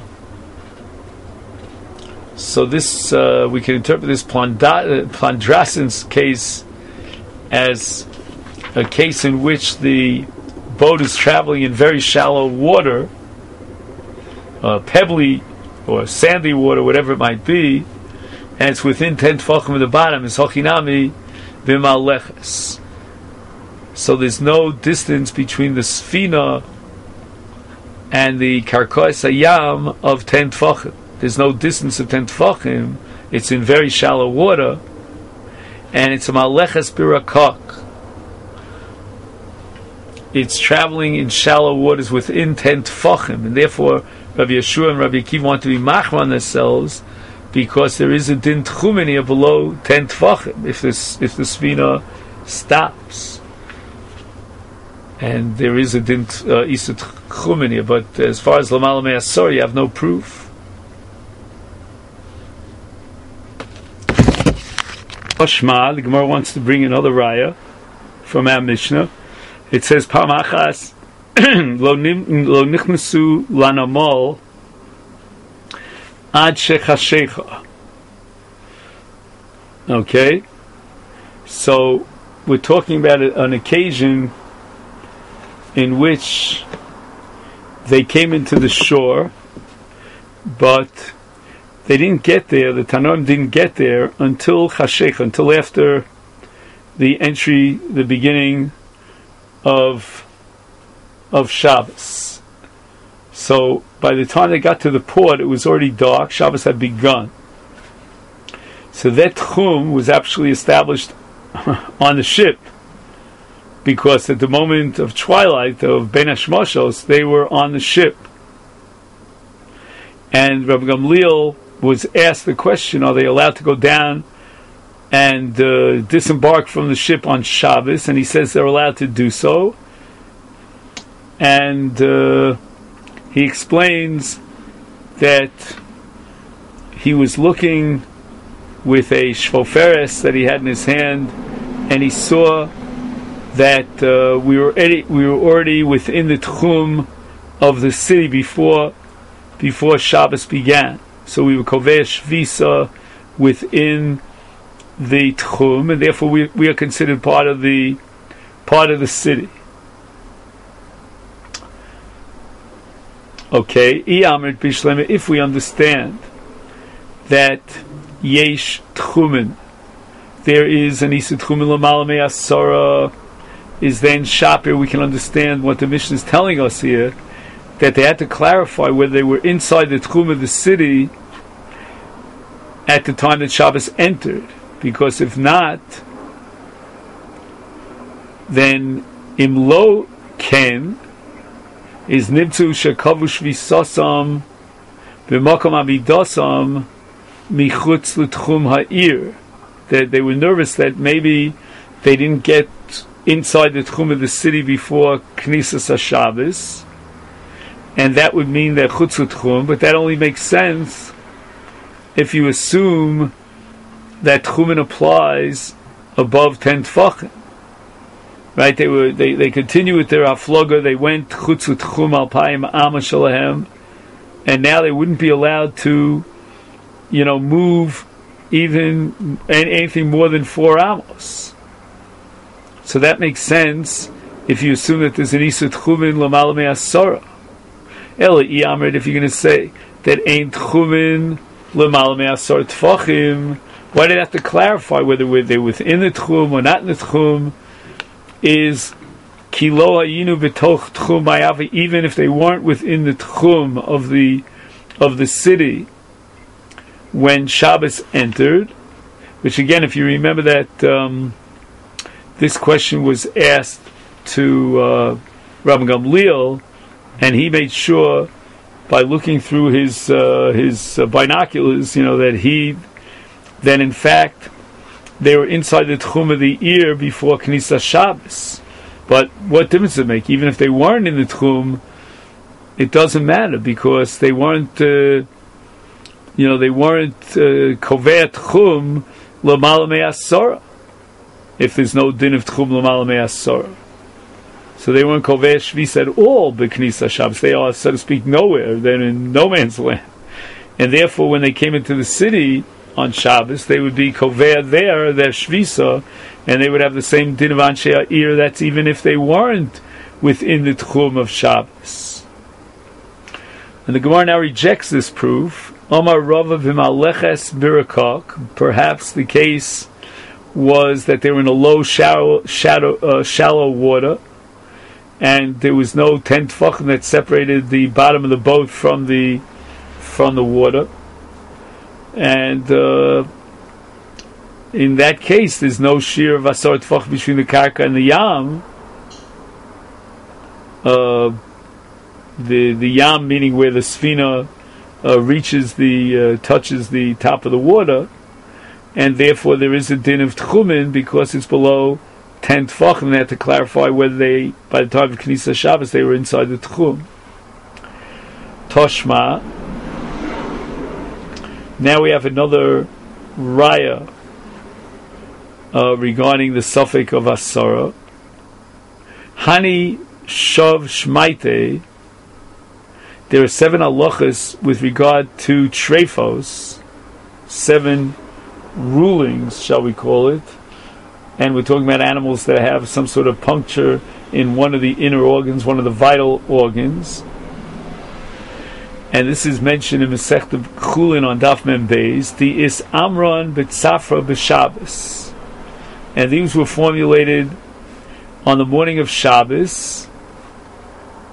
So this, uh, we can interpret this Planda, Plandrasin's case as a case in which the boat is traveling in very shallow water, uh, pebbly or sandy water, whatever it might be, and it's within ten tefachim of the bottom. It's hochinami b'maleches. So there's no distance between the sfina and the karkois hayam of ten tefachim. There's no distance of ten tefachim. It's in very shallow water, and it's a maleches birakok. It's traveling in shallow waters within ten tefachim, and therefore Rabbi Yeshua and Rabbi Akiva want to be machman themselves because there is a din tchumin here below ten tefachim. If this, if the sfina stops, and there is a din uh, isa tchumin here, but as far as lamala me'asor, you have no proof. Shma, the Gemara wants to bring another raya from our Mishnah. It says, Pamachas lo nichnasu lanamol ad shechashecha. Okay? So, we're talking about an occasion in which they came into the shore, but they didn't get there, the Tanoim didn't get there until Chashech, until after the entry, the beginning of of Shabbos. So by the time they got to the port, it was already dark. Shabbos had begun. So that tchum was actually established on the ship, because at the moment of twilight of Ben Hashmoshos, they were on the ship. And Rabbi Gamliel was asked the question, are they allowed to go down and uh, disembark from the ship on Shabbos? And he says they're allowed to do so. And uh, he explains that he was looking with a shvoferes that he had in his hand, and he saw that uh, we were already, we were already within the tchum of the city before before Shabbos began. So we were kovesh visa within the tchum, and therefore we we are considered part of the part of the city. Okay, if we understand that yesh tchumen, there is an isa tchumen l'mala me'asara, is then shapir, we can understand what the Mishnah is telling us here, that they had to clarify whether they were inside the tchum of the city at the time that Shabbos entered, because if not, then imlo ken is nibtzu shekavush visasam b'makom abidasam michutz l'tchum ha'ir, that they were nervous that maybe they didn't get inside the tchum of the city before Knisas HaShabbos, and that would mean that chutz l'tchum, but that only makes sense if you assume that tchumen applies above ten tfachim. Right? They were they, they continue with their afloga. They went chutz l'tchum alpayim ama shalahem, and now they wouldn't be allowed to, you know, move even anything more than four amos. So that makes sense if you assume that there's an isa tchumen l'mala me'asara. Ela iyamred, if you're going to say that ain't tchumen l'mala me'asara tfachim, why did they have to clarify whether they're within the tchum or not in the tchum? Is kilo hayinu b'toch tchum ma'avi, even if they weren't within the tchum of the of the city when Shabbos entered. Which again, if you remember that um, this question was asked to uh, Rabbi Gamliel, and he made sure by looking through his uh, his uh, binoculars, you know, that he then in fact they were inside the tchum of the ear before Knisas Shabbos. But what difference does it make? Even if they weren't in the tchum, it doesn't matter, because they weren't, uh, you know, they weren't kovei tchum l'mala me'asara. If there's no din of tchum l'mala me'asara, so they weren't kovei shvis at all b'Knisas Shabbos. They are, so to speak, nowhere. They're in no man's land, and therefore, when they came into the city on Shabbos, they would be kovei there, their shvisa, and they would have the same din of anshe ha'ir. That's even if they weren't within the tchum of Shabbos. And the Gemara now rejects this proof. Omar Rava v'maleches birakak. Perhaps the case was that they were in a low, shallow, shadow, uh, shallow water, and there was no ten tfachim that separated the bottom of the boat from the from the water. And uh, in that case, there's no shear of asar tfach between the karka and the yam. Uh, the the yam meaning where the sfina uh, reaches the uh, touches the top of the water, and therefore there is a din of tchumen because it's below ten tfach, and they had to clarify whether they, by the time of Knisas Shabbos, they were inside the tchum. Toshma. Now we have another raya uh, regarding the suffix of asara. Hani shav shmaite. There are seven halachas with regard to treifos, seven rulings, shall we call it, and we're talking about animals that have some sort of puncture in one of the inner organs, one of the vital organs. And this is mentioned in Masechta Chulin on Daf Mem Beis, the Is Amron B'Tzafra B'Shabbos. And these were formulated on the morning of Shabbos,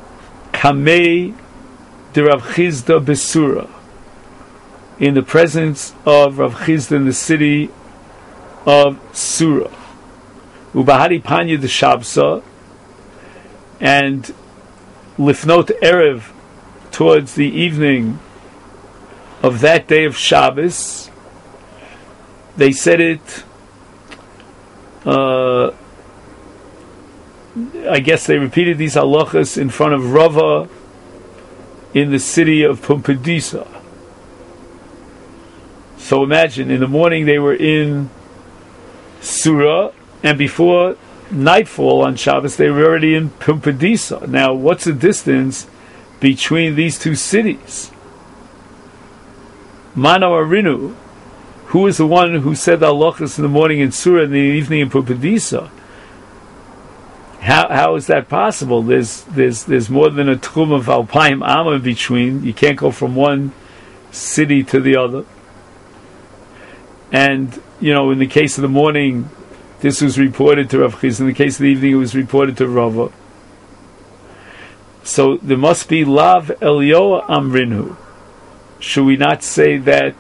Kamei de Rav Chizda Besura, in the presence of Rav Chizda in the city of Sura. Ubahari Panya de Shabsa, and Lifnot Erev, towards the evening of that day of Shabbos, they said it, uh, I guess they repeated these halachas in front of Rava in the city of Pumbedisa. So imagine, in the morning they were in Surah, and before nightfall on Shabbos they were already in Pumbedisa. Now, what's the distance between these two cities? Mano Arinu, who is the one who said the halachas in the morning in Surah and in the evening in Pumbedisa? How how is that possible? There's there's there's more than a tchum of alpayim amma in between. You can't go from one city to the other. And you know, in the case of the morning, this was reported to Rav Chiz. In the case of the evening, it was reported to Rava. So there must be Lav Elio Amrinu. Should we not say that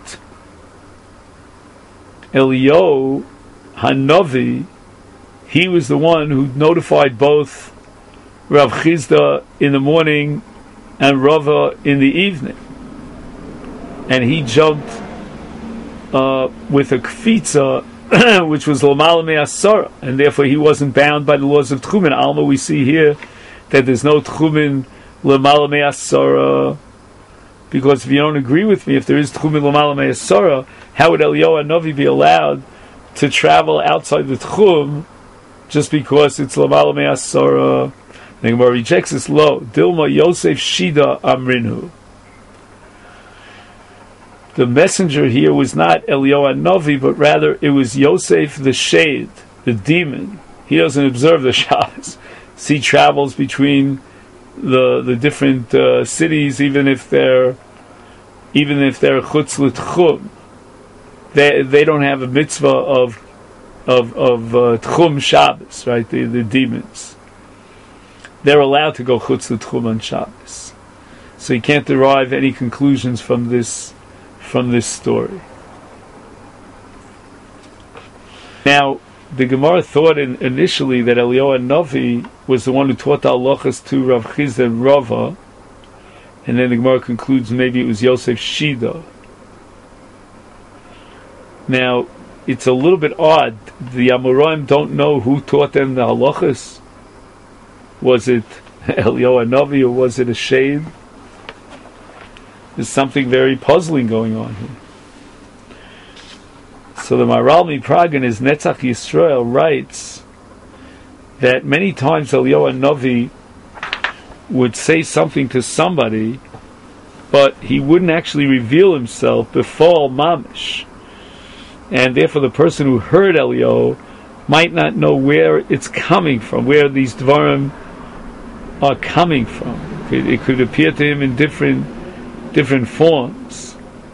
Elio Hanavi, he was the one who notified both Rav Chizda in the morning and Rava in the evening, and he jumped uh, with a kfitza, which was Lamal Me'asara, and therefore he wasn't bound by the laws of Tchumen. Alma, we see here that there's no Tchumen Lamal Me'asara, because if you don't agree with me, if there is Tchumen Lamal Me'asara, how would Eliyahu Hanavi be allowed to travel outside the Tchum just because it's Lamal Me'asara? The Gemara rejects this. Lo Dilma Yosef Shida Amrinu. The messenger here was not Eliyahu Hanavi, but rather it was Yosef the shade, the demon. He doesn't observe the Shabbos. So he travels between the the different uh, cities, even if they're even if they're chutz l'tchum. They they don't have a mitzvah of of of uh, tchum Shabbos, right? The the demons. They're allowed to go chutz l'tchum on Shabbos. So you can't derive any conclusions from this. From this story. Now, the Gemara thought in, initially that Eliyahu Hanavi was the one who taught the halachas to Rav Chizda and Rava, and then the Gemara concludes maybe it was Yosef Shida. Now, it's a little bit odd. The Amoraim don't know who taught them the halachas. Was it Eliyahu Hanavi or was it a shade? There's something very puzzling going on here. So the Maharal Mipraga in his Netzach Yisrael writes that many times Eliyahu Hanavi would say something to somebody, but he wouldn't actually reveal himself before Mamish. And therefore the person who heard Eliyahu might not know where it's coming from, where these Dvarim are coming from. It could, it could appear to him in different different forms,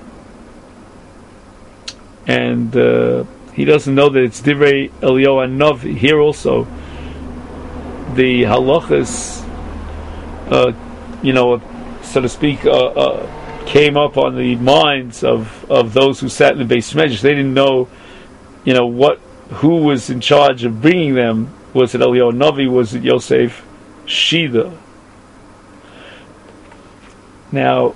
and uh, he doesn't know that it's Divrei Eliyahu Hanavi. Here also, the halachas, uh, you know, so to speak, uh, uh, came up on the minds of, of those who sat in the Beis Medrash. They didn't know, you know, what who was in charge of bringing them. Was it Eliyahu Hanavi? Was it Yosef Shida? Now,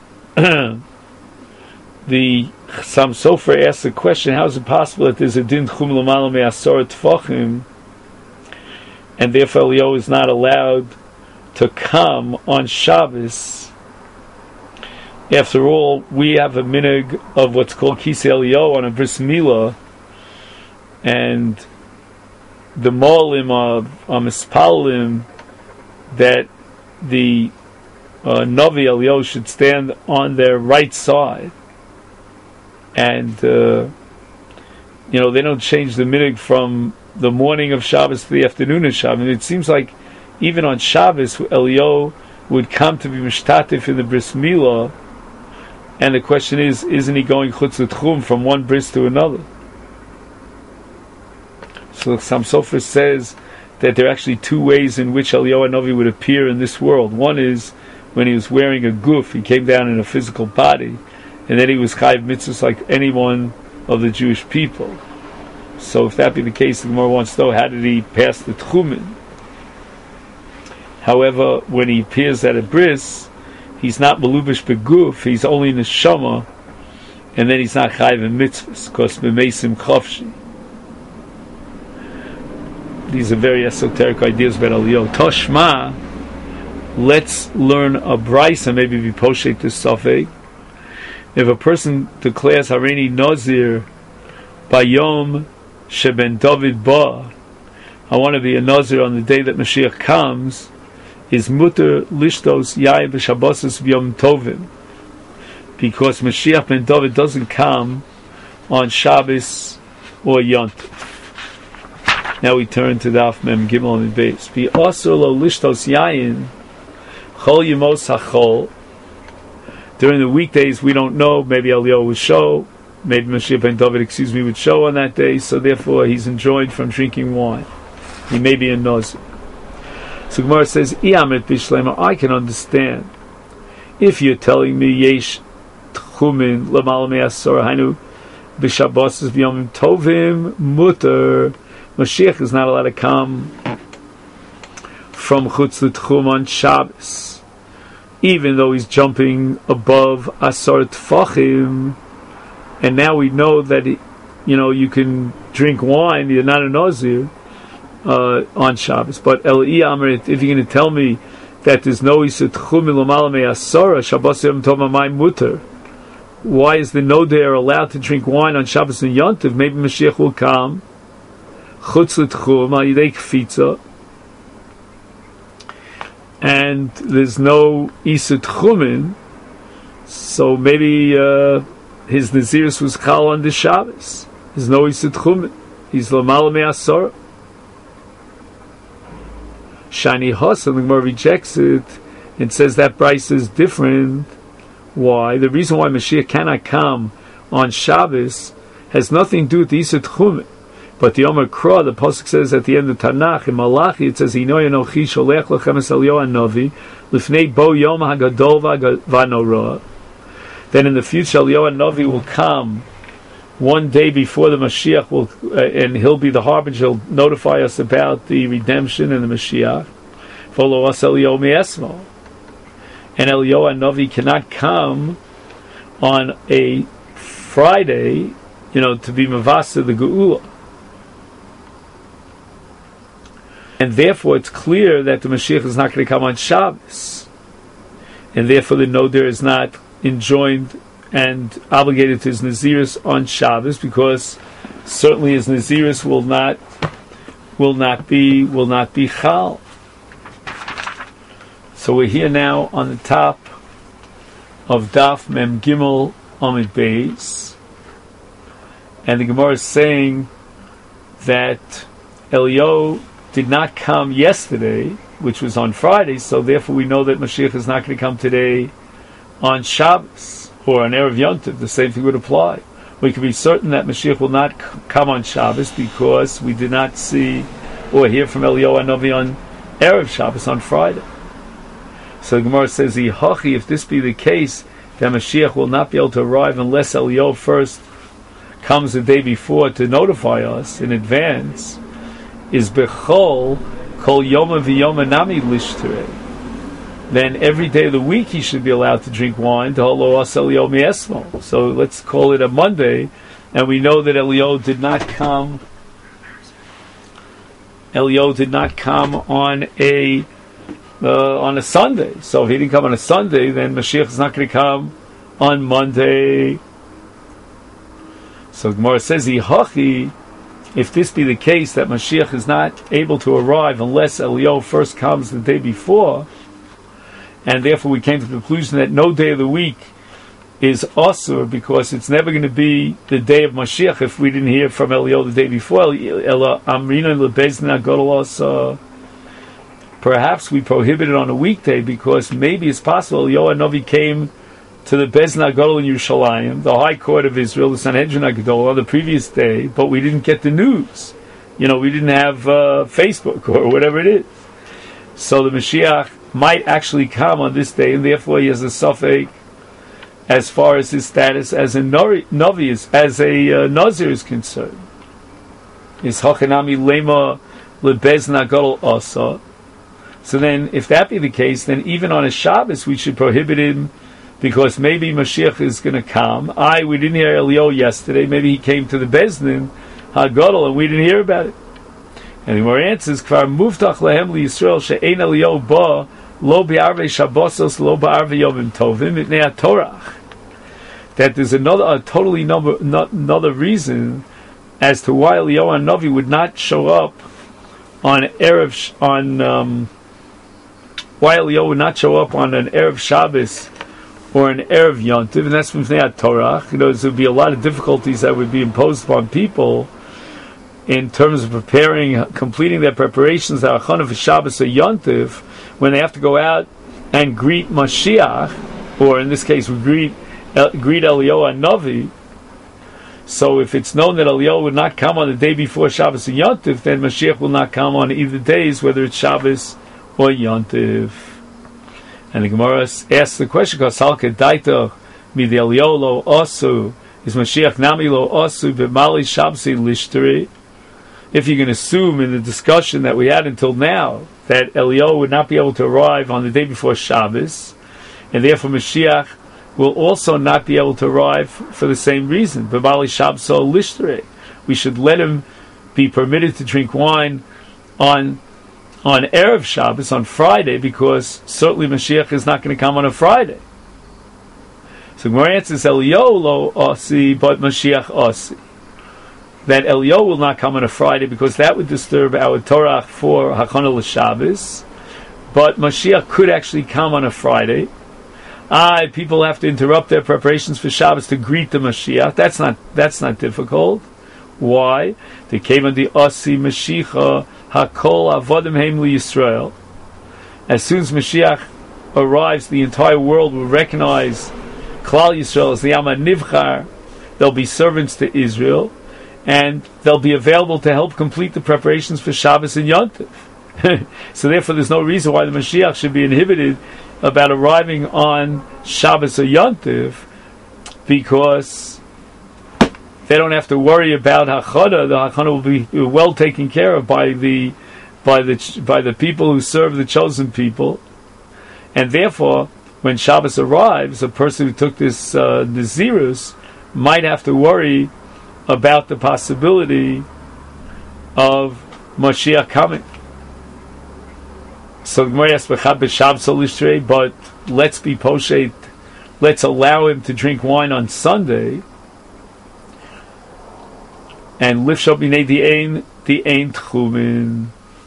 the Chassam Sofer asks the question: how is it possible that there's a din tchum l'mala me'asara tefachim, and therefore Eliyahu is not allowed to come on Shabbos? After all, we have a minhag of what's called Kisei Eliyahu on a bris milah, and the molim are, are mispalim that the Uh, Navi Eliyahu should stand on their right side, and uh, you know, they don't change the minhag from the morning of Shabbos to the afternoon of Shabbos. And it seems like even on Shabbos Eliyahu would come to be mishtatif in the bris milah, and the question is, isn't he going chutz l'tchum from one bris to another? So Chassam Sofer says that there are actually two ways in which Eliyahu Hanavi would appear in this world. One is when he was wearing a guf, he came down in a physical body, and then he was chayiv mitzvahs like any one of the Jewish people. So if that be the case, the Gemara wants to know, how did he pass the tchumen? However, when he appears at a bris, he's not melubish beguf, he's only neshama, and then he's not chayiv in mitzvahs, because b'meisim chofshi. These are very esoteric ideas about Aliyah. Toshma, let's learn a brisa, maybe be poshet to safek. If a person declares Hareini Nazir Bayom Sheben David Ba, I want to be a Nazir on the day that Mashiach comes, is mutter lishtos yai b'shabbosos v'yom tovim, because Mashiach ben David doesn't come on Shabbos or Yontif. Now we turn to Daf Mem Gimel and Beis. Be asur lo lishtos yayin chol yemos hachol. During the weekdays, we don't know. Maybe Eliyahu would show. Maybe Mashiach ben David, excuse me, would show on that day. So therefore, he's enjoined from drinking wine. He may be a nazir. So Gemara says, "Iamet bishlema." I can understand if you're telling me yesh tchumin lamal me'asor hainu b'shabbosos v'yomim tovim muter. Mashiach is not allowed to come from chutz l'tchum on Shabbos, even though he's jumping above asar tfachim. And now we know that he, you know, you can drink wine. You're not a nazir uh, on Shabbos. But el iyamrit, if you're going to tell me that there's no isur tchum l'mala me'asara Shabbos yom tov mamay muter, why is the noder allowed to drink wine on Shabbos and Yontiv? Maybe Mashiach will come chutz l'tchum al yidei kfitza, and there's no isur tchumin, so maybe uh, his nazirus was chal on the Shabbos. There's no isur tchumin. He's l'mala me'asara. Shani Hasan, the Gemara rejects it and says that Bryce is different. Why? The reason why Mashiach cannot come on Shabbos has nothing to do with the isur tchumin. But the Omer Kra, the pasuk says at the end of Tanakh in Malachi, it says, "Hino Anochi sholech lechem es Eliyahu hanavi lifnei bo yom hagadol v'hanora." Then in the future, Eliyahu hanavi will come one day before the Mashiach will, uh, and he'll be the harbinger. He'll notify us about the redemption and the Mashiach. Follow us, Eliyahu me'esmo, and Eliyahu hanavi cannot come on a Friday, you know, to be mavasa the Geula. And therefore, it's clear that the Mashiach is not going to come on Shabbos, and therefore the Noder is not enjoined and obligated to his Nazirus on Shabbos, because certainly his Nazirus will not will not be will not be Chal. So we're here now on the top of Daf Mem Gimel Amid Beis, and the Gemara is saying that Eliyahu did not come yesterday, which was on Friday, so therefore we know that Mashiach is not going to come today on Shabbos or on Erev Yontiv. The same thing would apply. We can be certain that Mashiach will not c- come on Shabbos because we did not see or hear from Eliyahu hanavi on Erev Shabbos on Friday. So the Gemara says, "Ihachi, if this be the case, that Mashiach will not be able to arrive unless Eliyahu first comes the day before to notify us in advance, is bechol kol yoma v'yoma nami lishtere. Then every day of the week he should be allowed to drink wine. To holo as Eliyahu me'esmo. So let's call it a Monday, and we know that Eliyahu did not come. Eliyahu did not come on a uh, on a Sunday. So if he didn't come on a Sunday, then Mashiach is not going to come on Monday. So Gemara says, "Ihachi." If this be the case, that Mashiach is not able to arrive unless Eliyahu first comes the day before, and therefore we came to the conclusion that no day of the week is asur, because it's never going to be the day of Mashiach if we didn't hear from Eliyahu the day before. Perhaps we prohibit it on a weekday because maybe it's possible Eliyahu hanavi came to the Bezdin HaGadol in Yerushalayim, the High Court of Israel, the Sanhedrin HaGadol, on the previous day, but we didn't get the news. You know, we didn't have uh, Facebook or whatever it is. So the Mashiach might actually come on this day, and therefore he has a suffix as far as his status as a Navi is, as a uh, Nazir is concerned. Is Hachanami Lema Lebezna Gadol Asa. So then, if that be the case, then even on a Shabbos we should prohibit him, because maybe Mashiach is going to come. I we didn't hear Eliyahu yesterday. Maybe he came to the Bezdin Hagadol and we didn't hear about it. And the more answers, Kvar Muftach Lehem LiYisrael She'ein Eliyahu Ba Lo Be'arvei Shabbosos Lo Be'arvei Yomim Tovim Mitnei HaTorach. That there's another, a totally number, not, another reason as to why Eliyahu Hanavi would not show up on Erev on um, why Eliyahu would not show up on an Erev Shabbos or an Erev Yontiv, and that's from Mitnei HaTorach. You know, there would be a lot of difficulties that would be imposed upon people in terms of preparing, completing their preparations, the Achana for Shabbos or Yontiv, when they have to go out and greet Mashiach, or in this case, we greet El, greet Eliyahu Hanavi. So if it's known that Eliyahu would not come on the day before Shabbos and Yontif, then Mashiach will not come on either days, whether it's Shabbos or Yontif. And the Gemara asks the question, Kasalka Daita Mid Eliyahu Lo Asu, is Mashiach Nami Lo Asu B'Mali Shabbos Lishteri? If you can assume in the discussion that we had until now that Eliyahu would not be able to arrive on the day before Shabbos, and therefore Mashiach will also not be able to arrive for the same reason. B'Mali Shabbos Lishteri. We should let him be permitted to drink wine on on Erev Shabbos, on Friday, because certainly Mashiach is not going to come on a Friday. So Gemara answers Eliyahu Lo Asi, but Mashiach Asi. That Eliyahu will not come on a Friday because that would disturb our Torah for Hachana L'Shabbos, but Mashiach could actually come on a Friday. Ah, people have to interrupt their preparations for Shabbos to greet the Mashiach. That's not that's not difficult. Why? They came on the Asi Mashiach Hakol Avodim Heim LiYisrael. As soon as Mashiach arrives, the entire world will recognize Klal Yisrael as the Am HaNivchar. They'll be servants to Israel, and they'll be available to help complete the preparations for Shabbos and Yontif. So therefore there's no reason why the Mashiach should be inhibited about arriving on Shabbos or Yontif, because they don't have to worry about Hachana. The Hachana will be well taken care of by the by the by the people who serve the chosen people, and therefore when Shabbos arrives, a person who took this uh, Nazirus might have to worry about the possibility of Mashiach coming. So the Gemara asks, but let's be poshet, let's allow him to drink wine on Sunday, and lift up minei the ein the ein tchumen.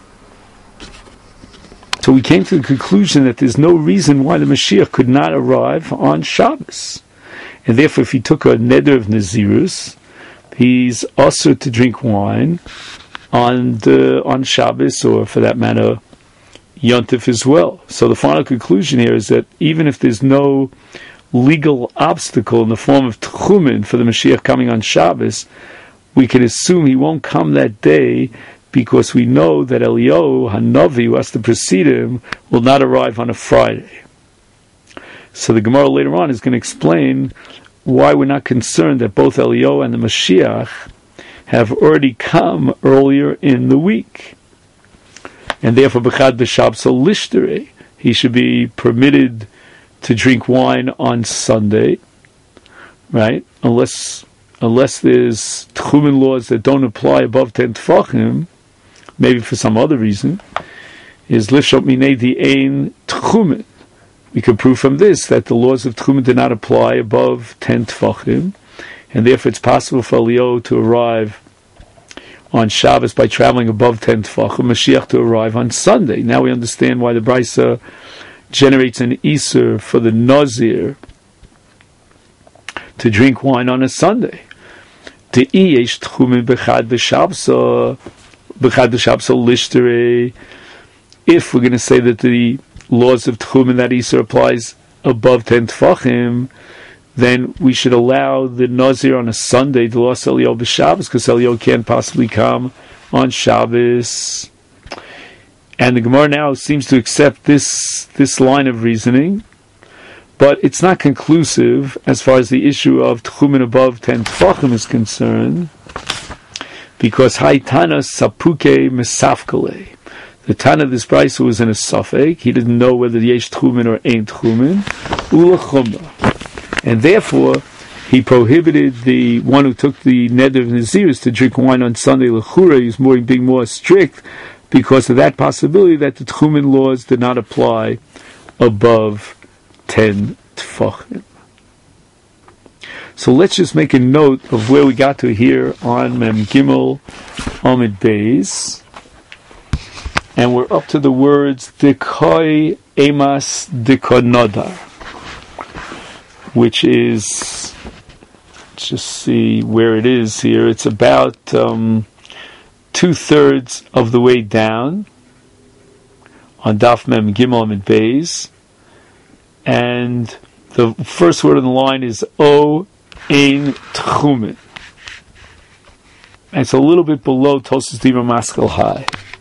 So we came to the conclusion that there's no reason why the Mashiach could not arrive on Shabbos, and therefore, if he took a neder of Nazirus, he's also to drink wine on the, on Shabbos, or for that matter, Yontif as well. So the final conclusion here is that even if there's no legal obstacle in the form of tchumen for the Mashiach coming on Shabbos, we can assume he won't come that day, because we know that Eliyahu Hanavi, who has to precede him, will not arrive on a Friday. So the Gemara later on is going to explain why we're not concerned that both Eliyahu and the Mashiach have already come earlier in the week. And therefore, B'chad B'Shabbos Lishteri, he should be permitted to drink wine on Sunday, right? Unless unless there's tchumen laws that don't apply above ten tefachim, maybe for some other reason, is lifshot minei the ein tchumen. We could prove from this that the laws of tchumen do not apply above ten tefachim, and therefore it's possible for Eliyahu to arrive on Shabbos by traveling above ten tefachim, Mashiach to arrive on Sunday. Now we understand why the Brisa generates an Isur for the Nazir to drink wine on a Sunday. If we're going to say that the laws of Tchumen, that Isur applies above ten tefachim, then we should allow the Nazir on a Sunday to loss Eliyahu b'Shabbos, because Eliyahu can't possibly come on Shabbos. And the Gemara now seems to accept this this line of reasoning, but it's not conclusive as far as the issue of Tchumen above ten Tfachim is concerned, because Haitana Sapuke Mesafkale. The Tana of this Brisa was in a suffix. He didn't know whether Yesh Tchumen or Ain't Tchumen. Ula Chumra. And therefore, he prohibited the one who took the Neder of Naziris to drink wine on Sunday, L'chura. He was more, being more strict because of that possibility that the Tchumen laws did not apply above ten Tfachim. So let's just make a note of where we got to here on Mem Gimel Amid Beis. And we're up to the words Dekoi Emas Dekonodar, which is, let's just see where it is here. It's about um, two-thirds of the way down on Daf Mem Gimel Amid Beis. And the first word on the line is O Ein Tchumen. And it's a little bit below Tosas Dima Maskal High.